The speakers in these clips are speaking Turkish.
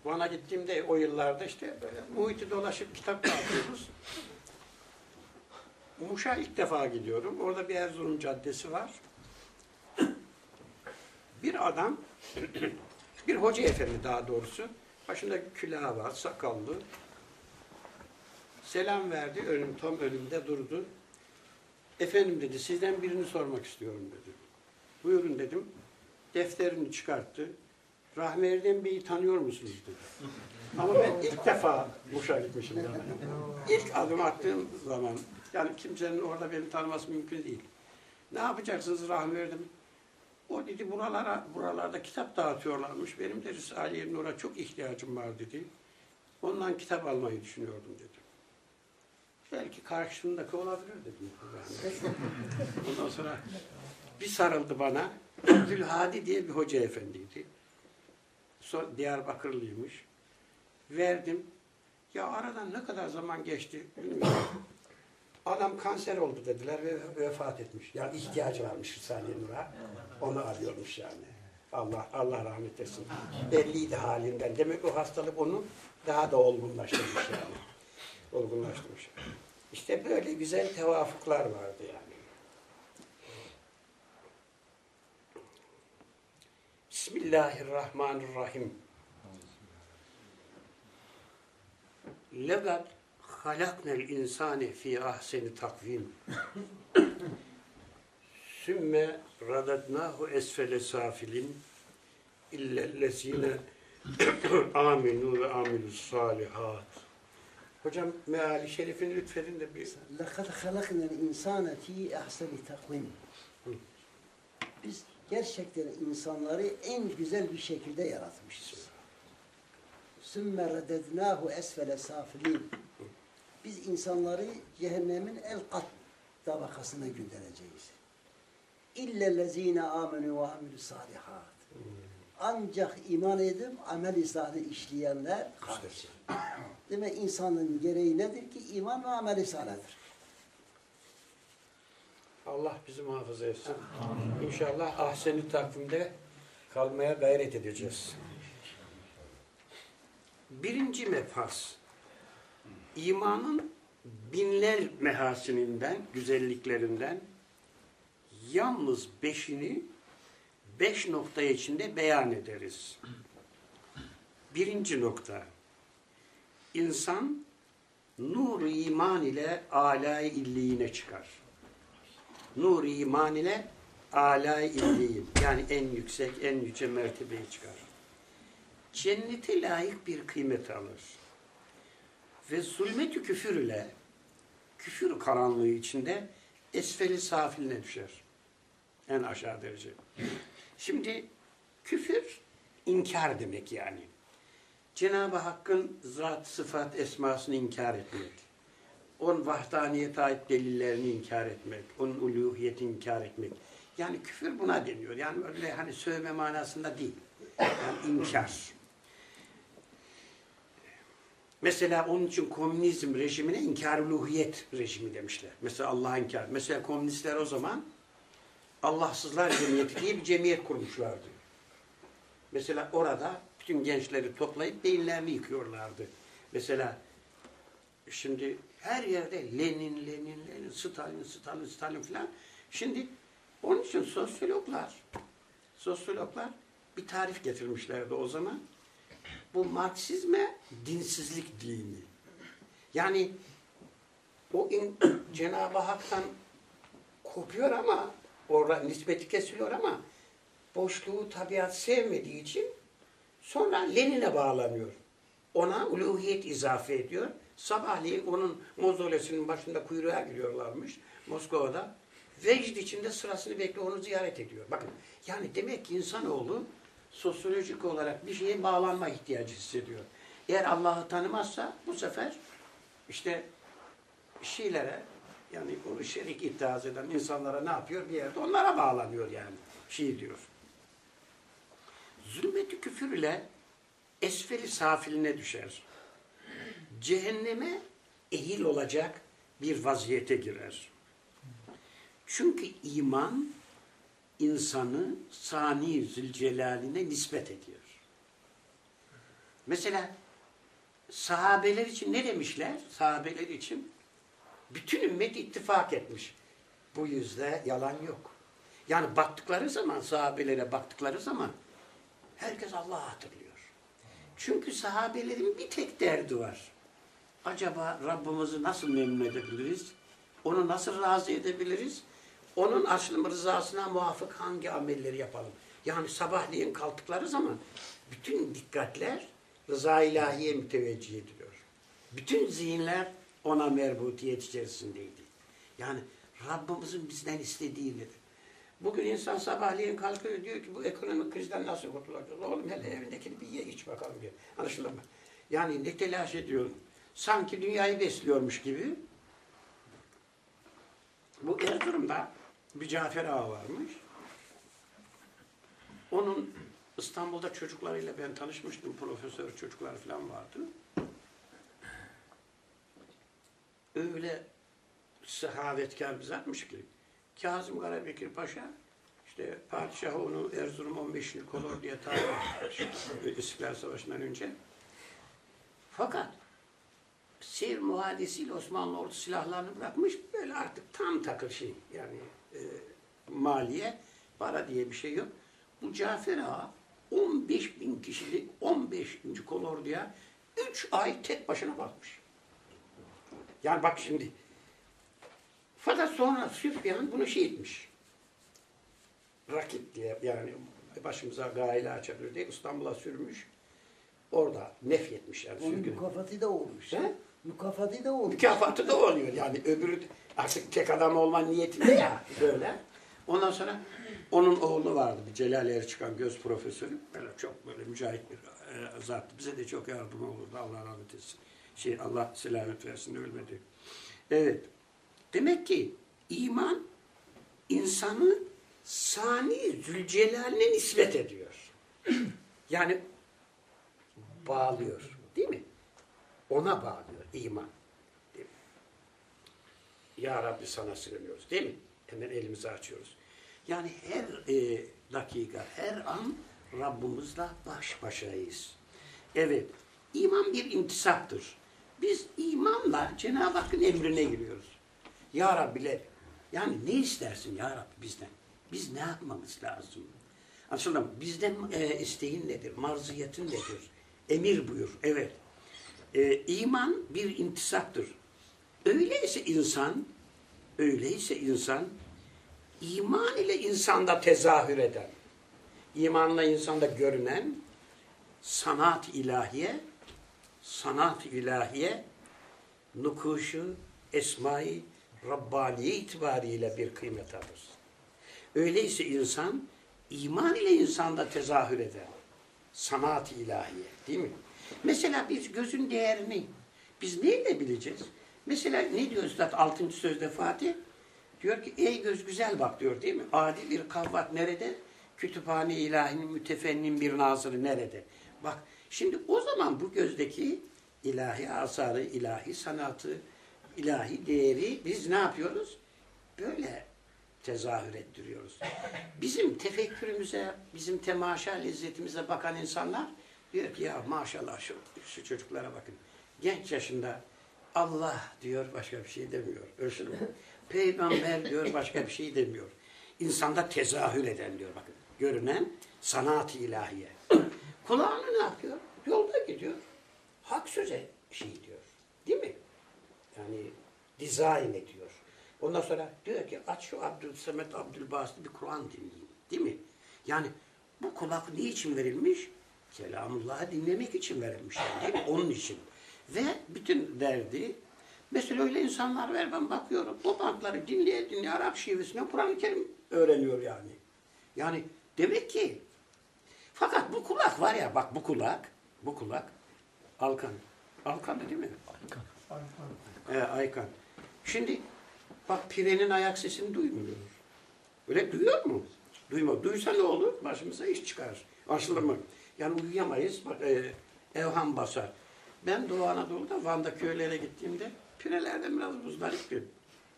Van'a gittiğimde o yıllarda işte böyle muhiti dolaşıp kitap dağıtıyoruz. Muş'a ilk defa gidiyorum. Orada bir Erzurum Caddesi var. Bir adam, bir hoca efendi daha doğrusu, başında külahı var, sakallı. Selam verdi, tam önümde durdu. Efendim dedi, sizden birini sormak istiyorum dedi. Buyurun dedim. Defterini çıkarttı. Rahmi Erdem Bey'i tanıyor musunuz dedi. Ama ben ilk defa Muş'a gitmişim. Yani. İlk adım attığım zaman, yani kimsenin orada beni tanıması mümkün değil. Ne yapacaksınız Rahmi Erdem? O dedi buralarda kitap dağıtıyorlarmış. Benim de Risale-i Nur'a çok ihtiyacım var dedi. Ondan kitap almayı düşünüyordum dedi. Belki karşısındaki olabilir dedim. Ondan sonra bir sarıldı bana. Abdülhadi diye bir hoca efendiydi. Diyarbakırlıymış. Verdim. Ya aradan ne kadar zaman geçti bilmiyorum. Adam kanser oldu dediler ve vefat etmiş. Yani ihtiyacı varmış Risale-i Nur'a. Onu arıyormuş yani. Allah rahmet etsin. Belliydi halinden. Demek o hastalık onu daha da olgunlaştırmış yani. Olgunlaştırmış. İşte böyle güzel tevafuklar vardı yani. Bismillahirrahmanirrahim. Legat halaknel insane fi ahseni takvim. Sümme radadnahu esfele safilin illellezine aminu ve amilus salihat. Hocam meali şerifini lütfedin de bir... لَقَدْ خَلَقْنَا الْاِنْسَانَ ف۪ي اَحْسَنِ تَقْوِيمٍ. Biz gerçekten insanları en güzel bir şekilde yaratmışız. ثُمَّ رَدَدْنَاهُ esfele safilin. Biz insanları cehennemin en kat tabakasına göndereceğiz. İllellezine amenu ve amilus salihat. Ancak iman edip amel-i salih işleyenler hariç. Demek insanın gereği nedir ki? İman ve amel-i salihdir. Allah bizi muhafaza etsin. İnşallah ahsen-i takvimde kalmaya gayret edeceğiz. Birinci mebhas. İmanın binler mehasininden, güzelliklerinden yalnız 5'ini 5 nokta içinde beyan ederiz. Birinci nokta. İnsan nur-u iman ile âlâ-i illiyine çıkar. Nur-u iman ile âlâ-i illiyin, yani en yüksek, en yüce mertebeye çıkar. Cennete layık bir kıymet alır. Ve zulmet-ü küfür ile, küfür karanlığı içinde esfeli safiline düşer. En aşağı derece. Şimdi küfür inkar demek yani. Cenab-ı Hakk'ın zat, sıfat, esmasını inkar etmek. Onun vahdaniyete ait delillerini inkar etmek. Onun uluhiyetini inkar etmek. Yani küfür buna deniyor. Yani öyle hani sövme manasında değil. Yani inkar. Mesela onun için komünizm rejimine inkar-ı uluhiyet rejimi demişler. Mesela Allah'a inkar. Mesela komünistler o zaman Allahsızlar Cemiyeti diye bir cemiyet kurmuşlardı. Mesela orada bütün gençleri toplayıp beyinlerini yıkıyorlardı. Mesela şimdi her yerde Lenin, Stalin filan. Şimdi onun için sosyologlar bir tarif getirmişlerdi o zaman. Bu Marksizme dinsizlik dini. Yani o Cenab-ı Hak'tan kopuyor ama orada nispeti kesiliyor ama boşluğu tabiat sevmediği için sonra Lenin'e bağlanıyor. Ona uluhiyet izafe ediyor. Sabahleyin onun mozolesinin başında kuyruğa giriyorlarmış Moskova'da. Vecd içinde sırasını bekliyor, onu ziyaret ediyor. Bakın yani demek ki insanoğlu sosyolojik olarak bir şeye bağlanma ihtiyacı hissediyor. Eğer Allah'ı tanımazsa bu sefer işte Şiilere yani o şerik iddia eden insanlara ne yapıyor? Bir yerde onlara bağlanıyor yani. Şii diyor. Zulmet-i küfür ile esfeli safiline düşer. Cehenneme ehil olacak bir vaziyete girer. Çünkü iman insanı Sani Zülcelal'ine nispet ediyor. Mesela sahabeler için ne demişler? Sahabeler için bütün ümmet ittifak etmiş. Bu yüzde yalan yok. Yani baktıkları zaman, sahabelere baktıkları zaman herkes Allah'ı hatırlıyor. Çünkü sahabelerin bir tek derdi var. Acaba Rabbimizi nasıl memnun edebiliriz? Onu nasıl razı edebiliriz? Onun aşkın rızasına muvafık hangi amelleri yapalım? Yani sabahleyin kalktıkları zaman bütün dikkatler rıza ilahiye müteveccih ediliyor. Bütün zihinler ona merbutiyet içerisindeydi. Yani Rabbimizin bizden istediği nedir? Bugün insan sabahleyin kalkıyor diyor ki bu ekonomik krizden nasıl kurtulacağız? Oğlum hele evindekini bir ye iç bakalım diyor. Anlaşıldı mı? Yani ne telaş ediyor? Sanki dünyayı besliyormuş gibi. Bu Erzurum'da bir Cafer Ağa varmış. Onun İstanbul'da çocuklarıyla ben tanışmıştım. Profesör çocuklar falan vardı. Öyle sahavetkar bir zatmış ki Kazım Karabekir Paşa işte padişahı onu Erzurum 15. kolor diye tayin etmiş İstiklal Savaşı'ndan önce. Fakat seyir muhadisiyle Osmanlı ordu silahlarını bırakmış. Böyle artık tam takır şey yani maliye para diye bir şey yok. Bu Cafer Ağa 15.000 kişilik 15. kolorduya 3 ay tek başına bakmış. Yani bak şimdi. Fakat sonra Süfyan bunu şey etmiş. Rakip diye yani başımıza gaile açabilir diye İstanbul'a sürmüş. Orada nefyetmiş yani. Onun mükafatı da olmuş. He? Mükafatı da olmuş. Mükafatı da oluyor yani öbürü artık tek adam olma niyetinde ya böyle. Ondan sonra onun oğlu vardı bir Celal Erçikan göz profesörü. Böyle çok böyle mücahit bir zattı. Bize de çok yardım olurdu. Allah rahmet etsin. Allah selamet versin ölmedi. Evet. Demek ki iman insanı Sani Zülcelal'ine nispet ediyor. Yani bağlıyor. Değil mi? Ona bağlıyor iman. Değil mi? Ya Rabbi sana sığınıyoruz. Değil mi? Hemen elimizi açıyoruz. Yani her dakika, her an Rabbimizle baş başayız. Evet. İman bir intisaptır. Biz imanla Cenab-ı Hakk'ın emrine giriyoruz. Ya Rabbi, yani ne istersin Ya Rabbi bizden? Biz ne yapmamız lazım? Aslında bizden isteğin nedir? Marziyetin nedir? Emir buyur. Evet. İman bir intisaptır. Öyleyse insan iman ile insanda tezahür eden, imanla insanda görünen sanat ilahiye nukuşu esma-i Rabbaniye itibariyle bir kıymet alır. Öyleyse insan iman ile insanda tezahür eden sanat ilahiye değil mi? Mesela biz gözün değerini biz neyle bileceğiz? Mesela ne diyor Üstad 6. sözde Fatih? Diyor ki ey göz güzel bak diyor değil mi? Adi bir kavvat nerede? Kütüphane-i ilahinin mütefennin bir nazırı nerede? Bak şimdi o zaman bu gözdeki ilahi asarı, ilahi sanatı, ilahi değeri biz ne yapıyoruz? Böyle tezahür ettiriyoruz. Bizim tefekkürümüze, bizim temaşa lezzetimize bakan insanlar diyor ki ya maşallah şu çocuklara bakın. Genç yaşında Allah diyor başka bir şey demiyor. Ölçün mü? Peygamber diyor başka bir şey demiyor. İnsanda tezahür eden diyor bakın. Görünen sanat-ı ilahiye. Kulağını ne yapıyor? Yolda gidiyor. Hak söze şey diyor. Değil mi? Yani dizayn ediyor. Ondan sonra diyor ki aç şu Abdülsemet Abdülbasit'i bir Kur'an dinleyin. Değil mi? Yani bu kulak ne için verilmiş? Kelamullah'ı dinlemek için verilmiş. Yani, değil mi? Onun için. Ve bütün derdi mesela öyle insanlar var ben bakıyorum. O bantları dinleye Arap şivesine Kur'an-ı Kerim öğreniyor yani. Yani demek ki fakat bu kulak var ya bak bu kulak Alkan. Alkan değil mi? Aykan. Aykan. Şimdi bak pirenin ayak sesini duymuyor. Öyle duyuyor mu? Duymuyor. Duysa ne olur? Başımıza iş çıkar. Anlaşılır mı? Yani uyuyamayız. Bak evham basar. Ben Doğu Anadolu'da Van'da köylere gittiğimde pirelerden biraz muzdarip bir.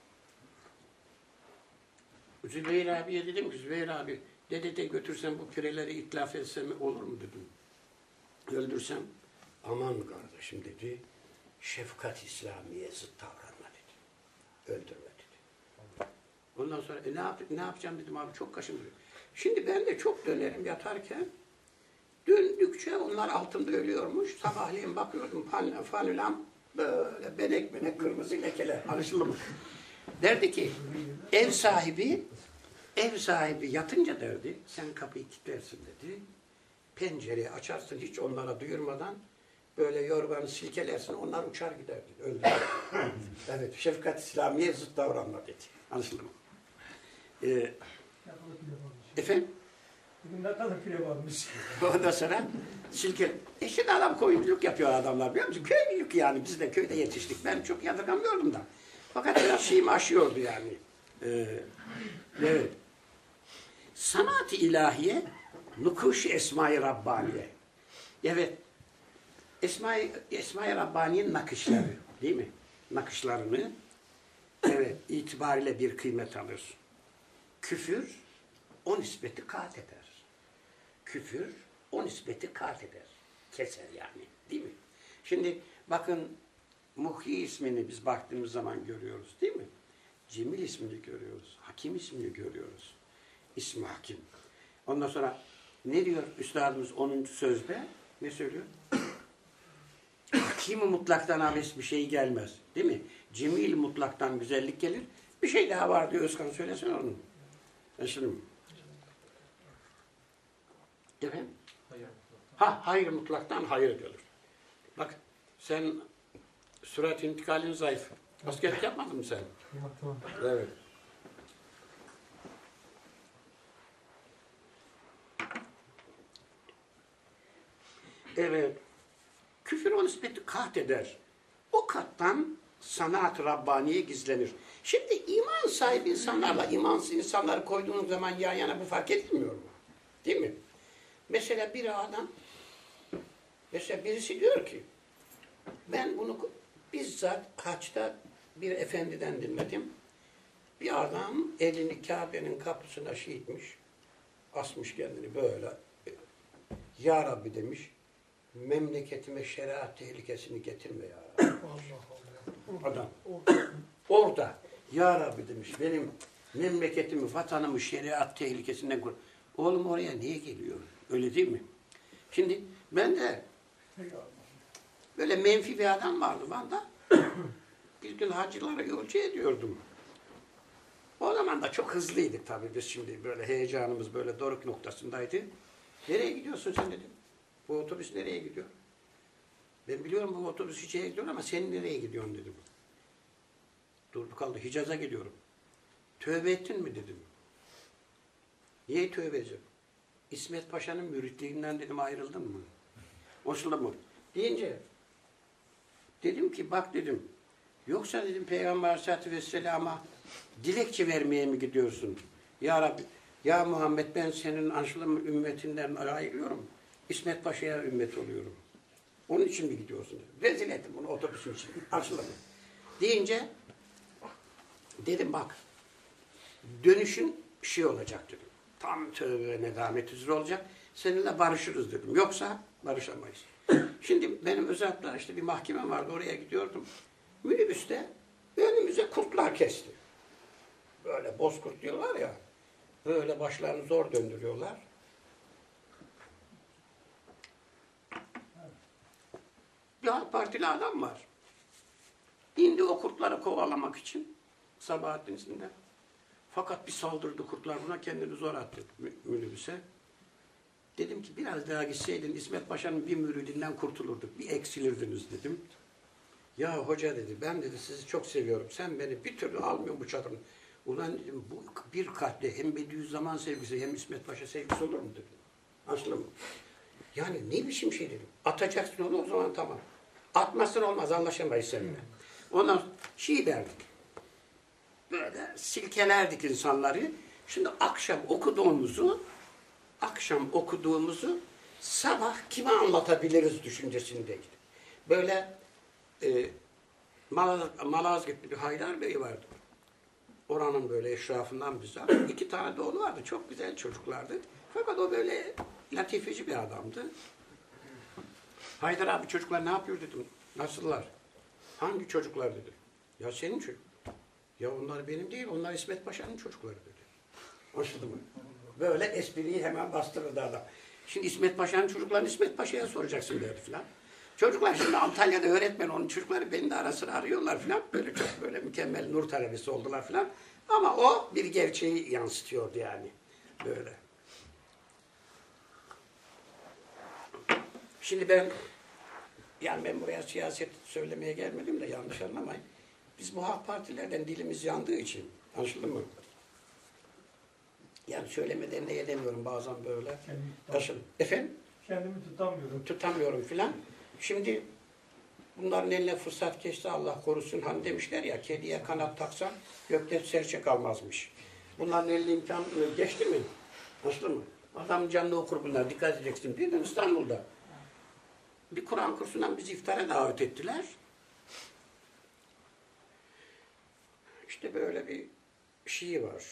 Zübeyir abiye dedim ki Zübeyir abi dede götürsem bu pireleri itlaf etsem olur mu dedim. Öldürsem. aman kardeşim dedi, şefkat İslamiye zıt davranma dedi. Öldürme dedi. Ondan sonra ne yapacağım dedim abi, çok kaşındırıyor. Şimdi ben de çok dönerim yatarken, döndükçe onlar altında ölüyormuş. Sabahleyin bakıyordum fanulam böyle benek kırmızı lekeler. Anlaşıldı mı? Derdi ki ev sahibi yatınca derdi, sen kapıyı kilitlersin dedi. Pencereyi açarsın hiç onlara duyurmadan, böyle yorganı silkelersin, onlar uçar gider dedi. Öldürür. Evet, şefkat İslamiye zıt davranma dedi. Anlaşıldı mı? Efendim? Bugün ne kadar pire varmış. Ondan sonra silke. Şimdi adam koyunculuk yapıyor adamlar, biliyor musun? Köylülük yani, biz de köyde yetiştik. Ben çok yadırgamıyordum da. Fakat biraz şeyimi aşıyordu yani. Evet. Sanat-ı ilahiye, nukuş-i esma-i Rabbaniye. Evet. Esma-i Rabbaniye'nin nakışları, değil mi? Nakışlarını, evet, itibariyle bir kıymet alır. Küfür, o nispeti kat eder. Küfür, o nispeti kat eder. Keser yani, değil mi? Şimdi bakın, Muhyi ismini biz baktığımız zaman görüyoruz, değil mi? Cemil ismini görüyoruz, Hakim ismini görüyoruz. İsmi Hakim. Ondan sonra ne diyor Üstadımız 10. sözde? Ne söylüyor? Hakim-i mutlaktan abes bir şey gelmez. Değil mi? Cemil mutlaktan güzellik gelir. Bir şey daha var diyor Özkan, söylesene onu. Şimdi. Efendim? Hayır mutlaktan hayır gelir. Bak sen sürat intikalin zayıf. Askerlik yapmadın mı sen? Yaptım. Evet. Evet. Küfür o nispeti kat eder. O kattan sanat-ı Rabbaniye gizlenir. Şimdi iman sahibi insanlarla imansız insanları koyduğunuz zaman yan yana bu fark edilmiyor mu? Değil mi? Mesela bir adam, mesela birisi diyor ki, ben bunu bizzat haçta bir efendiden dinledim. Bir adam elini Kabe'nin kapısına etmiş, asmış kendini böyle. Ya Rabbi demiş, memleketime şeriat tehlikesini getirme ya Rabbi. Adam. Orada ya Rabbi demiş, benim memleketimi, vatanımı şeriat tehlikesinden kur. Oğlum oraya niye geliyor? Öyle değil mi? Şimdi ben de böyle menfi bir adam vardı bana. Bir gün hacılara yolcu ediyordum. O zaman da çok hızlıydık tabii biz, şimdi böyle heyecanımız böyle doruk noktasındaydı. Nereye gidiyorsun sen dedim. Bu otobüs nereye gidiyor? Ben biliyorum bu otobüs Hicaz'a gidiyor ama sen nereye gidiyorsun dedim. Durdu kaldı. Hicaz'a gidiyorum. Tövbe ettin mi dedim. Niye tövbe edeceğim? İsmet Paşa'nın müritliğinden dedim ayrıldın mı? Hoşlandı mı? Deyince dedim ki bak dedim. Yoksa dedim Peygamber Aleyhisselatü Vesselam'a dilekçe vermeye mi gidiyorsun? Ya Rabbi, ya Muhammed ben senin anşılım ümmetinden ayrılıyorum. İsmet Paşa'ya ümmet oluyorum. Onun için mi gidiyorsun dedim. Rezil ettim bunu otobüsün için. Anşılım. Deyince dedim bak dönüşün şey olacak dedim. Tam tövbe nedamet üzere olacak. Seninle barışırız dedim. Yoksa barışamayız. Şimdi benim özellikle işte bir mahkemem vardı. Oraya gidiyordum. Minibüste önümüze kurtlar kesti. Böyle bozkurt diyorlar ya. Böyle başlarını zor döndürüyorlar. Bir AK Partili adam var. İndi o kurtları kovalamak için Sabahattin isminde. Fakat bir saldırdı kurtlar buna, kendini zor attı minibüse. Dedim ki biraz daha gitseydin İsmet Paşa'nın bir müridinden kurtulurduk. Bir eksilirdiniz dedim. Ya hoca dedi, ben dedi sizi çok seviyorum. Sen beni bir türlü almıyorsun bu çadırın. Ulan dedim bu bir kalple hem Bediüzzaman sevgisi hem İsmet Paşa sevgisi olur mu dedim. Anlaşıldı mı? Yani ne biçim şey dedim. Atacaksın onu o zaman tamam. Atmazsan olmaz, anlaşamayız seninle. Ondan şey derdik. Böyle silkelerdik insanları. Şimdi akşam okuduğumuzu sabah kime anlatabiliriz düşüncesindeydi. Böyle Malazgirt'te bir Haydar Bey vardı. Oranın böyle eşrafından bizzat. 2 tane de oğlu vardı. Çok güzel çocuklardı. Fakat o böyle latifeci bir adamdı. Haydar abi çocuklar ne yapıyor dedim. Nasıllar? Hangi çocuklar dedi. Ya senin çocuk. Ya onlar benim değil, onlar İsmet Paşa'nın çocukları dedi. Anlaşıldı mı? Böyle espriyi hemen bastırırdı adam. Şimdi İsmet Paşa'nın çocuklarını İsmet Paşa'ya soracaksın derdi filan. Çocuklar şimdi Antalya'da öğretmen, onun çocukları beni de ara sıra arıyorlar filan. Böyle çok böyle mükemmel nur talebesi oldular filan. Ama o bir gerçeği yansıtıyordu yani. Böyle. Şimdi ben buraya siyaset söylemeye gelmedim de yanlış anlamayın. Biz bu halk partilerden dilimiz yandığı için, anlaşıldı mı? Yani söylemeden de edemiyorum bazen böyle. Efendim? Kendimi tutamıyorum. Tutamıyorum filan. Şimdi bunların eline fırsat geçti, Allah korusun. Hani demişler ya, kediye kanat taksan gökte serçe kalmazmış. Bunların eline imkan geçti mi? Anlaşıldı mı? Adam canlı okur bunlar, dikkat edeceksin. Bir gün İstanbul'da bir Kur'an kursundan bizi iftara davet ettiler. İşte böyle bir şey var.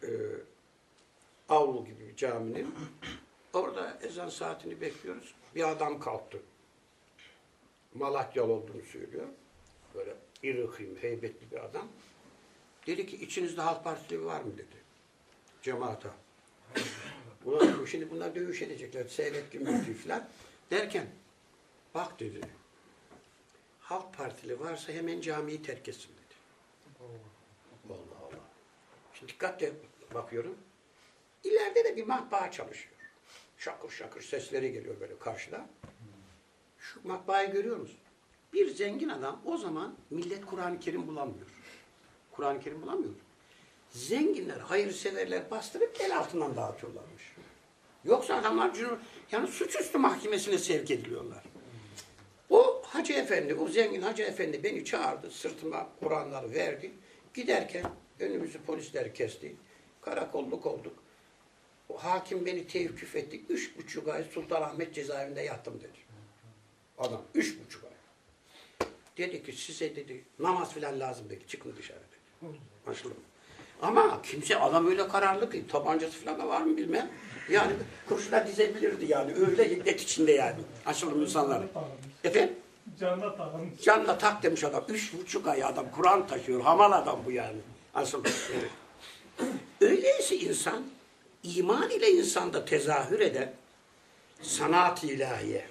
Avlu gibi bir caminin. Orada ezan saatini bekliyoruz. Bir adam kalktı. Malatyalı olduğunu söylüyor. Böyle iri kıyım, heybetli bir adam. Dedi ki içinizde Halk Partili var mı dedi. Cemaata. Şimdi bunlar dövüş edecekler. Seyret gümrütü falan. Derken bak dedi. Halk Partili varsa hemen camiyi terk etsin dedi. Allah Allah. Şimdi dikkatle bakıyorum. İleride de bir matbaa çalışıyor. Şakır şakır sesleri geliyor böyle karşıda. Şu matbaayı görüyor musun? Bir zengin adam o zaman millet Kur'an-ı Kerim bulamıyor. Kur'an-ı Kerim bulamıyor. Zenginler, hayırseverler bastırıp el altından dağıtıyorlarmış. Yoksa adamlar yani suçüstü mahkemesine sevk ediliyorlar. O Hacı Efendi, o zengin Hacı Efendi beni çağırdı, sırtıma Kur'anları verdi. Giderken önümüzü polisler kesti. Karakolluk olduk. O hakim beni tevkif etti. 3,5 ay Sultanahmet cezaevinde yattım dedi. Adam 3,5 ay. Dedi ki size dedi namaz filan lazım dedi. Çıkın dışarı dedi. Anlaşıldı mı? Ama kimse adam öyle kararlı ki tabancası filan da var mı bilmem. Yani kurşuna dizebilirdi yani. Öyle hiddet içinde yani. Anlaşıldı mı insanlar? Efendim? Canına takılmış. Canına tak demiş adam. 3,5 ay adam Kur'an taşıyor. Hamal adam bu yani. Anlaşıldı mı? Evet. Öyleyse insan iman ile insanda tezahür eden sanat-ı ilahiye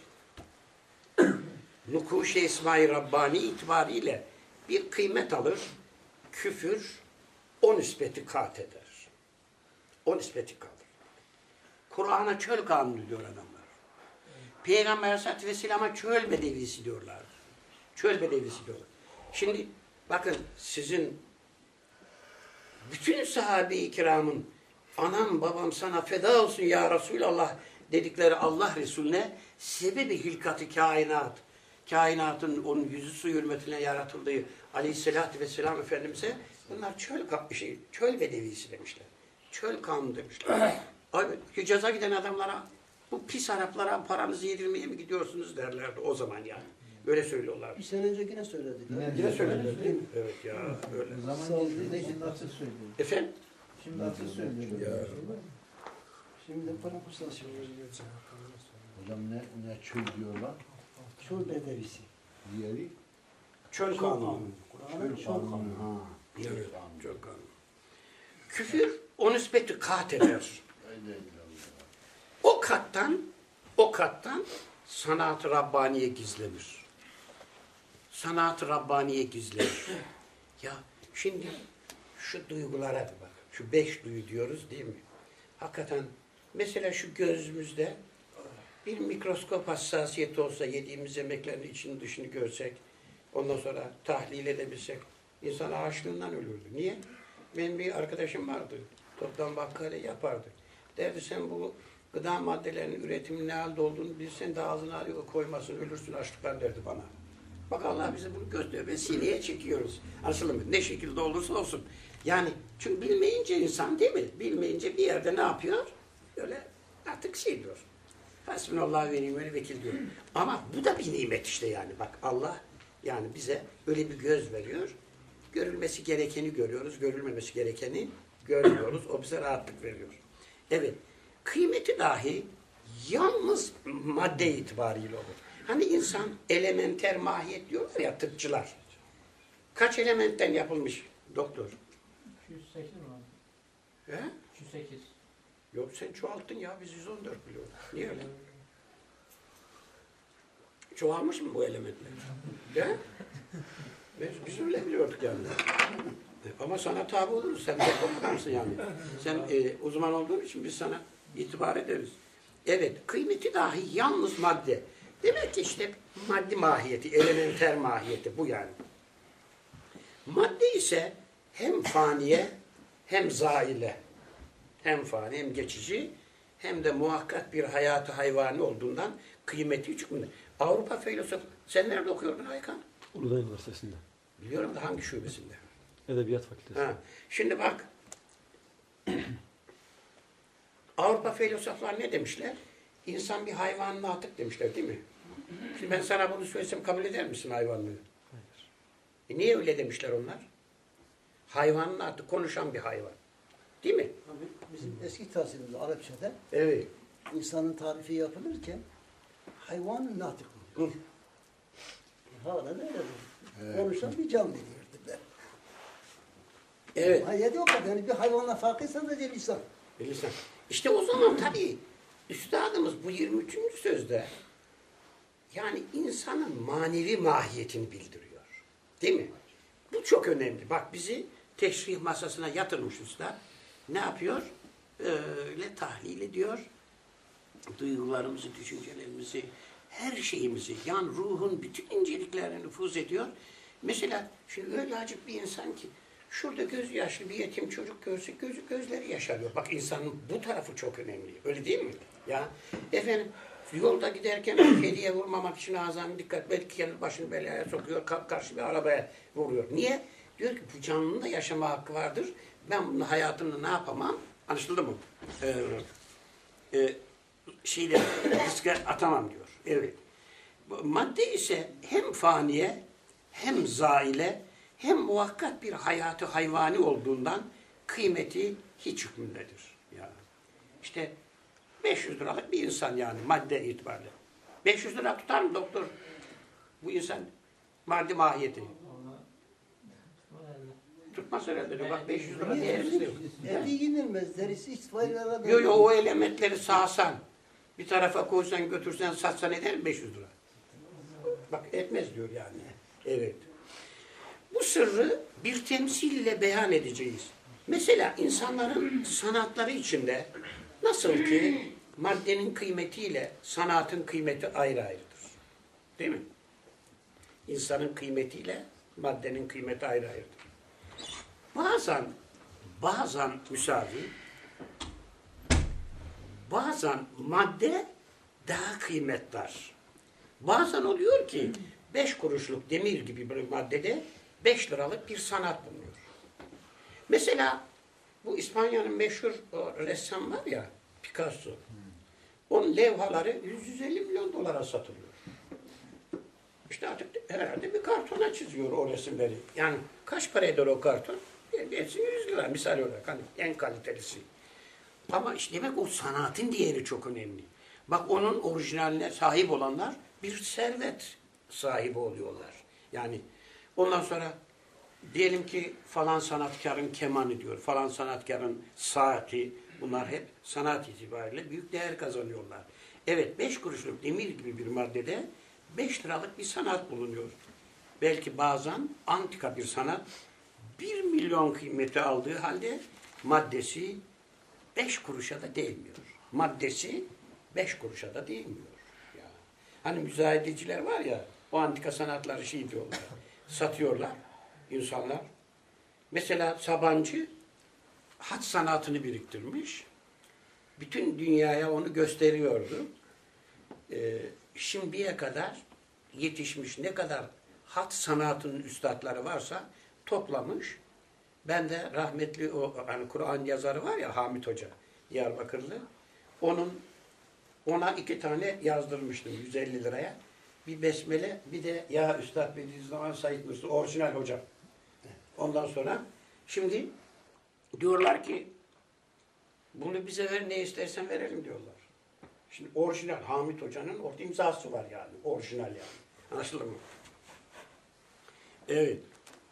nukuş-i esma-i Rabbani itibariyle bir kıymet alır, küfür o nispeti kat eder. O nispeti kalır. Kur'an'a çöl kanunu diyor adamlar. Peygamber Aleyhisselatü Vesselam'a çöl bedevisi diyorlar. Çöl bedevisi diyorlar. Şimdi bakın sizin bütün sahabe-i kiramın anam babam sana feda olsun ya Resulallah dedikleri Allah Resulüne sebebi hilkat-ı kainat, kainatın onun yüzü su hürmetine yaratıldığı Aleyhisselatü Vesselam Efendimiz'e bunlar çöl bedevisi demişler. Çöl kanunu demişler. Hicaz'a giden adamlara bu pis Araplara paranızı yedirmeye mi gidiyorsunuz derlerdi o zaman yani. Öyle söylüyorlar. Bir sene önce yine söylediler. Yine söylediler değil mi? Evet ya öyle. O zaman geldiğinde şimdi atı söylüyor. Efendim? Şimdi atı söylüyor. Ya. Şimdi para kursası Hocam ne çöl diyorlar? çöl bedevisi. Diğeri Çöl kanunu. Kur'an'ın çöl kanunu. Ha. Evet, çöl kanunu. Küfür o nispeti kat eder. O kattan sanat-ı Rabbaniye gizlenir. Sanat-ı Rabbaniye gizlenir. Ya şimdi şu duygulara bir bak. Şu 5 duyu diyoruz değil mi? Hakikaten mesela şu gözümüzde bir mikroskop hassasiyeti olsa yediğimiz yemeklerin içini dışını görsek, ondan sonra tahlil edebilsek insan açlığından ölürdü. Niye? Benim bir arkadaşım vardı. Toptan bakkale yapardı. Derdi sen bu gıda maddelerinin üretiminin ne halde olduğunu bilsen de ağzına koymasın, ölürsün açlıktan derdi bana. Bak Allah bize bunu göz sineye çekiyoruz. Asıl mı? Ne şekilde olursa olsun. Yani çünkü bilmeyince insan değil mi? Bilmeyince bir yerde ne yapıyor? Öyle artık şey diyor. Hasbunallah ve ni'mel vekil diyor. Ama bu da bir nimet işte yani. Bak Allah yani bize öyle bir göz veriyor. Görülmesi gerekeni görüyoruz. Görülmemesi gerekeni görmüyoruz. O bize rahatlık veriyor. Evet. Kıymeti dahi yalnız madde itibariyle olur. Hani insan elementer mahiyet diyorlar ya tıpçılar. Kaç elementten yapılmış doktor? 208 mi abi? He? 208. Yok sen çoğalttın ya biz 114 biliyoruz. Niye öyle? Çoğalmış mı bu elementler? He? Biz öyle biliyorduk yani. Ama sana tabi oluruz. Sen doktor adamsın yani. Sen uzman olduğun için biz sana itibar ederiz. Evet, kıymeti dahi yalnız madde. Demek ki işte maddi mahiyeti, elementer mahiyeti bu yani. Madde ise hem faniye hem zaile. Hem fani hem geçici hem de muhakkak bir hayatı hayvani olduğundan kıymeti hükmünde. Avrupa filozofu, sen nerede okuyordun Aykan? Uludağ Üniversitesi'nde. Biliyorum da hangi şubesinde? Edebiyat Fakültesi. Ha. Şimdi bak, Avrupa filozoflar ne demişler? İnsan bir hayvanın atık demişler değil mi? Şimdi ben sana bunu söylesem kabul eder misin hayvanlığı? Hayır. Niye öyle demişler onlar? Hayvanın atık, konuşan bir hayvan. Değil mi? Bizim eski tahsilimiz Arapçada Evet. insanın tarifi yapılırken hayvan natık oluyor. Hala da öyle bu. Konuşan bir canlı diyordular. Evet. Hayati o kadar. Yani bir hayvanla farkı sadece lisan. Bilirsen. İşte o zaman tabii üstadımız bu 23. sözde yani insanın manevi mahiyetini bildiriyor. Değil mi? Bu çok önemli. Bak bizi teşrih masasına yatırmış üstad. Ne yapıyor? Öyle tahlil ediyor. Duygularımızı, düşüncelerimizi, her şeyimizi, yani ruhun bütün inceliklerine nüfuz ediyor. Mesela şimdi öyle acık bir insan ki şurada göz yaşlı bir yetim çocuk görse gözleri yaşarıyor. Bak insanın bu tarafı çok önemli. Öyle değil mi? Ya efendim yolda giderken kediye vurmamak için ağzına dikkat, belki kendi başını belaya sokuyor, karşı bir arabaya vuruyor. Niye? Diyor ki bu canlının da yaşama hakkı vardır. Ben bunun hayatını ne yapamam? Anlaşıldı mı? Riske atamam diyor. Evet. Madde ise hem faniye hem zaile hem muhakkak bir hayatı hayvani olduğundan kıymeti hiç hükmündedir. Yani işte 500 liralık bir insan yani madde itibariyle. 500 lira tutar mı doktor? Bu insan maddi mahiyeti. Tutmaz herhalde diyor. Bak 500 lira değerimiz yok. Eti yenilmez, derisi istifaylara Yok yok o elementleri sağsan, bir tarafa koysan götürsen satsan eder mi 500 lira? Bak etmez diyor yani. Evet. Bu sırrı bir temsille beyan edeceğiz. Mesela insanların sanatları içinde nasıl ki maddenin kıymetiyle sanatın kıymeti ayrı ayrıdır. Değil mi? İnsanın kıymetiyle maddenin kıymeti ayrı ayrıdır. Bazen müsavi, bazen madde daha kıymetdar. Bazen oluyor ki 5 kuruşluk demir gibi bir maddede 5 liralık bir sanat bulunuyor. Mesela bu İspanya'nın meşhur ressam var ya Picasso. Onun levhaları 150 milyon dolara satılıyor. İşte artık herhalde bir kartona çiziyor o resimleri. Yani kaç para eder o karton? Geçsin 100 lira misal olarak hani en kalitelisi. Ama işte demek o sanatın değeri çok önemli. Bak onun orijinaline sahip olanlar bir servet sahibi oluyorlar. Yani ondan sonra diyelim ki falan sanatkarın kemanı diyor, falan sanatkarın saati, bunlar hep sanat itibariyle büyük değer kazanıyorlar. Evet 5 kuruşluk demir gibi bir maddede 5 liralık bir sanat bulunuyor. Belki bazen antika bir sanat 1 milyon kıymeti aldığı halde maddesi 5 kuruşa da değmiyor. Maddesi 5 kuruşa da değmiyor. Ya. Hani müzayedeciler var ya, o antika sanatları şey diyorlar, satıyorlar insanlar. Mesela Sabancı hat sanatını biriktirmiş. Bütün dünyaya onu gösteriyordu. Şimdiye kadar yetişmiş ne kadar hat sanatının üstadları varsa toplamış. Ben de rahmetli o hani Kur'an yazarı var ya Hamit Hoca Diyarbakırlı. Ona 2 tane yazdırmıştım 150 liraya. Bir besmele bir de ya Üstad Bediüzzaman Said Nursi orijinal hocam. Ondan sonra şimdi diyorlar ki bunu bize ver ne istersen verelim diyorlar. Şimdi orijinal Hamit Hoca'nın orada imzası var yani. Orijinal yani. Anlaşıldı mı? Evet.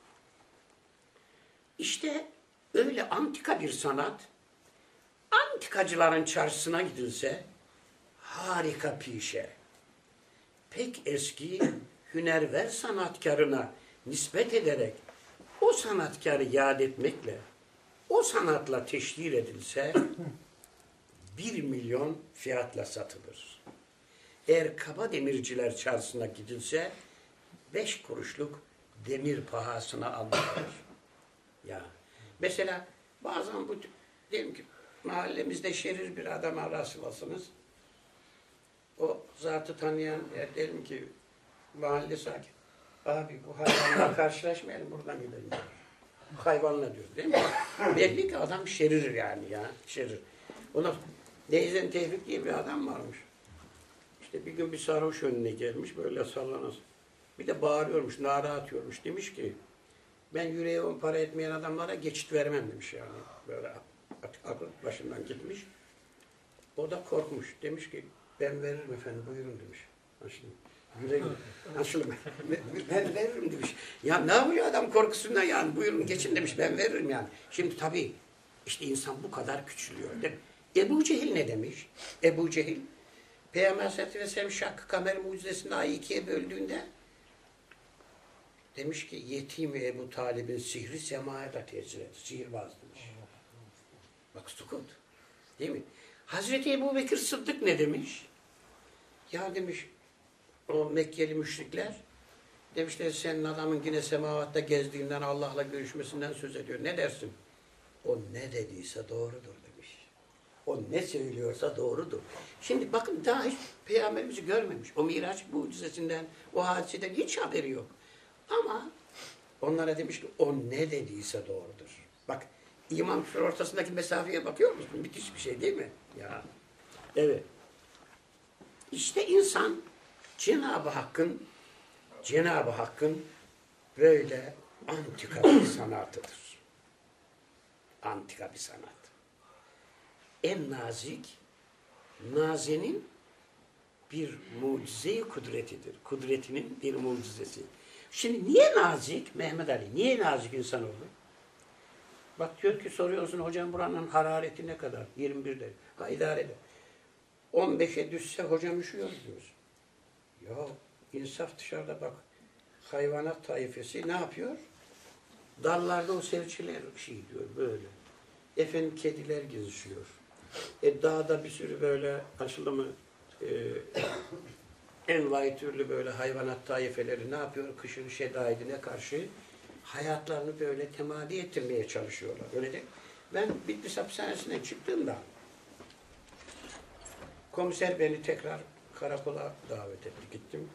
İşte öyle antika bir sanat, antikacıların çarşısına gidilse harika pişe, pek eski hünerver sanatkarına nispet ederek o sanatkarı yad etmekle, o sanatla teşhir edilse 1 milyon fiyatla satılır. Eğer kaba demirciler çarşısına gidilse 5 kuruşluk demir pahasına alınır. Ya mesela bazen bu diyelim ki mahallemizde şerir bir adama rastlasınız. O zatı tanıyan diyelim ki mahalle sakin. Abi bu hayvanla karşılaşmayalım buradan gidelim. Hayvanla diyor değil mi? Belli ki adam şerir yani ya. Şerir. Ona Neyzen Tevfik diye bir adam varmış. İşte bir gün bir sarhoş önüne gelmiş böyle sallanan. Bir de bağırıyormuş, nara atıyormuş. Demiş ki ben yüreğe on para etmeyen adamlara geçit vermem demiş yani. Böyle akıl başından gitmiş. O da korkmuş. Demiş ki ben veririm efendim buyurun demiş. Anlaşıldı mı? Yüreği anlaşıldı mı? Ben veririm demiş. Ya ne yapıyor adam korkusundan yani buyurun geçin demiş ben veririm yani. Şimdi tabii işte insan bu kadar küçülüyor değil mi? Ebu Cehil ne demiş? Ebu Cehil Peygamber Aleyhisselatü Vesselam Şak-ı Kamer mucizesini ayı 2'ye böldüğünde demiş ki yetimi Ebu Talib'in sihri semaya da tesir etti. Sihirbaz demiş. Bak sukut. Değil mi? Hazreti Ebu Bekir Sıddık ne demiş? Ya demiş o Mekkeli müşrikler demişler senin adamın yine semavatta gezdiğinden Allah'la görüşmesinden söz ediyor. Ne dersin? O ne dediyse doğrudur demiş. O ne söylüyorsa doğrudur. Şimdi bakın daha hiç Peygamberimizi görmemiş. O Miraç mucizesinden, o hadiseden hiç haberi yok. Ama onlara demiş ki o ne dediyse doğrudur. Bak iman küfür ortasındaki mesafeye bakıyor musun? Müthiş bir şey değil mi? Ya. Evet. İşte insan Cenab-ı Hakk'ın böyle antika bir sanatıdır. Antika bir sanat. En nazik, nazenin bir mucize-i kudretidir. Kudretinin bir mucizesi. Şimdi niye nazik Mehmet Ali? Niye nazik insan olur? Bak diyor ki soruyorsun hocam buranın harareti ne kadar? 21'de. Ha idare eder. 15'e düşse hocam üşüyor diyoruz. Ya insaf dışarıda bak. Hayvanat taifesi ne yapıyor? Dallarda o serçeler şey diyor böyle. Efendim kediler gezişiyor. Dağda bir sürü böyle açıldı mı envai türlü böyle hayvanat taifeleri ne yapıyor? Kışın şedaidine karşı hayatlarını böyle temadi ettirmeye çalışıyorlar. Öyle değil mi? Ben Bitlis hapishanesinden çıktığımda komiser beni tekrar karakola davet etti. Gittim.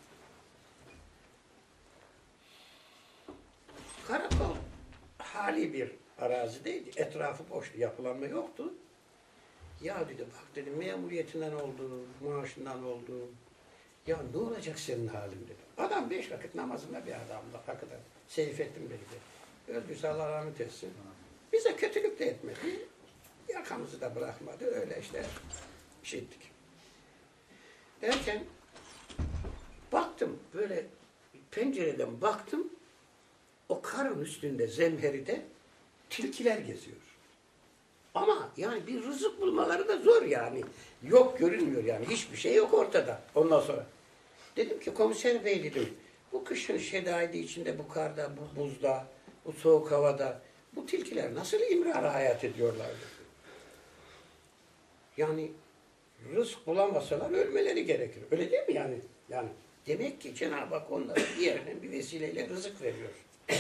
Karakol hali bir arazideydi. Etrafı boştu. Yapılanma yoktu. Ya dedi bak dedim memuriyetinden oldu, maaşından oldu. Ya ne olacak senin halin dedi. Adam 5 vakit namazında bir adamdı. Hakikaten Seyfettin Bey de. Öldüyse Allah rahmet etsin. Bize kötülük de etmedi. Yakamızı da bırakmadı. Öyle işte şey ettik. Derken baktım böyle pencereden baktım o karın üstünde zemheride tilkiler geziyor. Ama yani bir rızık bulmaları da zor yani. Yok görünmüyor yani. Hiçbir şey yok ortada. Ondan sonra dedim ki komiser bey dedim bu kışın şedaidi içinde bu karda, bu buzda, bu soğuk havada bu tilkiler nasıl imrara hayat ediyorlar dedi. Yani rızık bulamasalar ölmeleri gerekir. Öyle değil mi yani? Yani demek ki Cenab-ı Hak onlara bir yerden bir vesileyle rızık veriyor.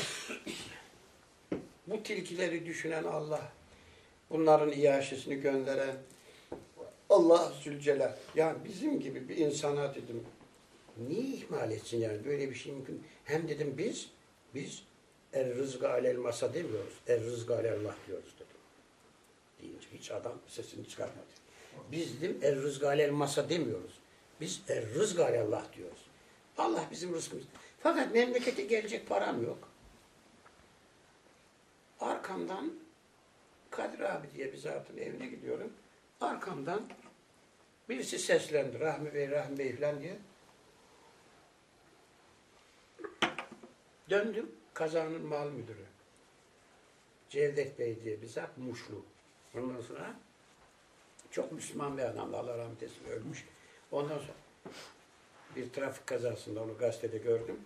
Bu tilkileri düşünen Allah, bunların iaşesini gönderen Allah Zülcelal. Yani bizim gibi bir insana dedim, niye ihmal etsin yani böyle bir şey mümkün? Hem dedim biz er-rızgı alel masa demiyoruz. Er-rızgı alellah diyoruz dedim. Deyince hiç adam sesini çıkarmadı. Biz dedim er-rızgı alel masa demiyoruz. Biz er-rızgı alellah diyoruz. Allah bizim rızkımız. Fakat memlekete gelecek param yok. Arkamdan Kadir abi diye bir zatın evine gidiyorum. Arkamdan Birisi seslendi. Rahmi Bey, Rahmi Bey falan diye. Döndüm. Kazanın mal müdürü. Cevdet Bey diye bizzat Muşlu. Ondan sonra çok Müslüman bir adamdı. Allah rahmet eylesin, ölmüş. Ondan sonra bir trafik kazasında onu gazetede gördüm.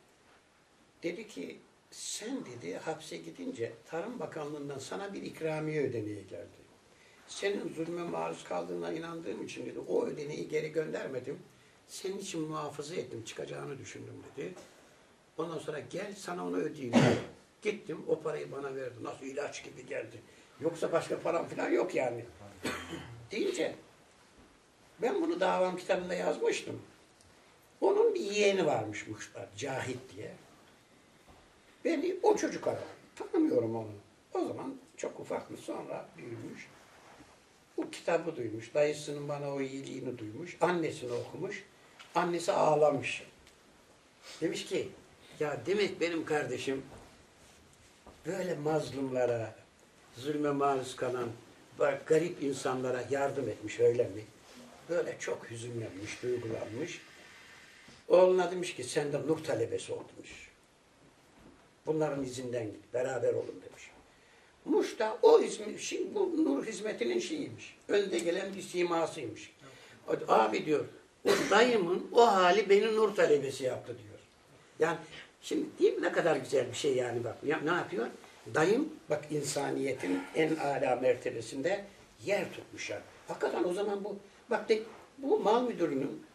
Dedi ki sen dedi hapse gidince Tarım Bakanlığı'ndan sana bir ikramiye ödeneği geldi. Senin zulme maruz kaldığına inandığım için dedi o ödeneği geri göndermedim. Senin için muhafaza ettim. Çıkacağını düşündüm dedi. Ondan sonra gel sana onu ödeyeyim dedi. Gittim o parayı bana verdi. Nasıl ilaç gibi geldi. Yoksa başka param falan yok yani. Deyince ben bunu davam kitabında yazmıştım. Onun bir yeğeni varmış Muşlar, Cahit diye. Beni o çocuk aradı. Tanımıyorum onu. O zaman çok ufakmış, sonra büyümüş. Bu kitabı duymuş. Dayısının bana o iyiliğini duymuş. Annesini okumuş. Annesi ağlamış. Demiş ki ya demek benim kardeşim böyle mazlumlara, zulme maruz kalan garip insanlara yardım etmiş öyle mi? Böyle çok hüzünlenmiş, duygulanmış. Oğluna demiş ki sen de nur talebesi ol demiş. Bunların izinden git, beraber olun demiş. Muş'ta o hizmet, bu nur hizmetinin şeyiymiş. Önde gelen bir simasıymış. Abi diyor, o dayımın o hali beni nur talebesi yaptı diyor. Yani şimdi değil mi ne kadar güzel bir şey yani bak. Ya, ne yapıyor? Dayım bak insaniyetin en âlâ mertebesinde yer tutmuş ya. Hakikaten o zaman bu, bak de, bu mal müdürünün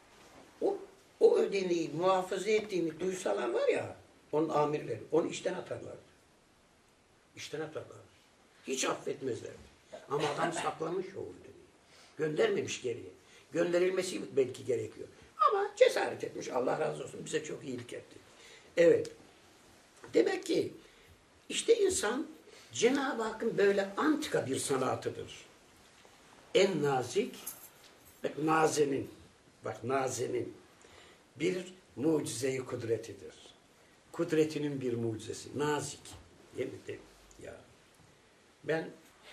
o ödeneği muhafaza ettiğini duysalar var ya, onun amirleri, onu işten atarlardı. İşten atarlardı. Hiç affetmezlerdi. Ama adam saklamış o ödeneği. Göndermemiş geriye. Gönderilmesi belki gerekiyor. Ama cesaret etmiş. Allah razı olsun. Bize çok iyilik etti. Evet. Demek ki işte insan Cenab-ı Hakk'ın böyle antika bir sanatıdır. En nazik, bak nazenin bir mucize-i kudretidir. Kudretinin bir mucizesi. Nazik. Değil mi? Değil mi? Ya. Ben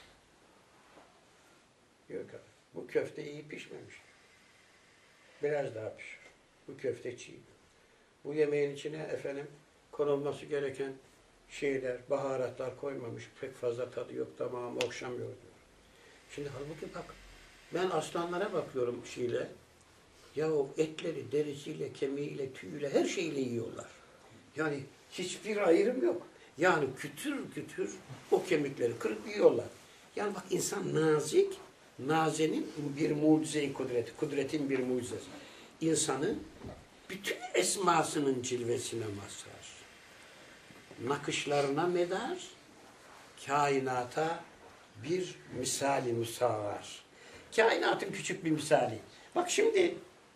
yok abi. Bu köfte iyi pişmemiş. Biraz daha pişir. Bu köfte çiğ. Bu yemeğin içine efendim konulması gereken şeyler, baharatlar koymamış. Pek fazla tadı yok. Tamam okşamıyor diyor. Şimdi halbuki bak ben aslanlara bakıyorum şeyle. Ya o etleri, derisiyle, kemiğiyle, tüyüyle, her şeyle yiyorlar. Yani hiçbir ayrım yok. Yani kütür kütür o kemikleri kırıp yiyorlar. Yani bak insan nazik, nazenin bir mucize-i kudreti, kudretin bir mucizesi. İnsanı bütün esmasının cilvesine mazhar, nakışlarına medar, kainata bir misali musavvar. Kainatın küçük bir misali. Bak şimdi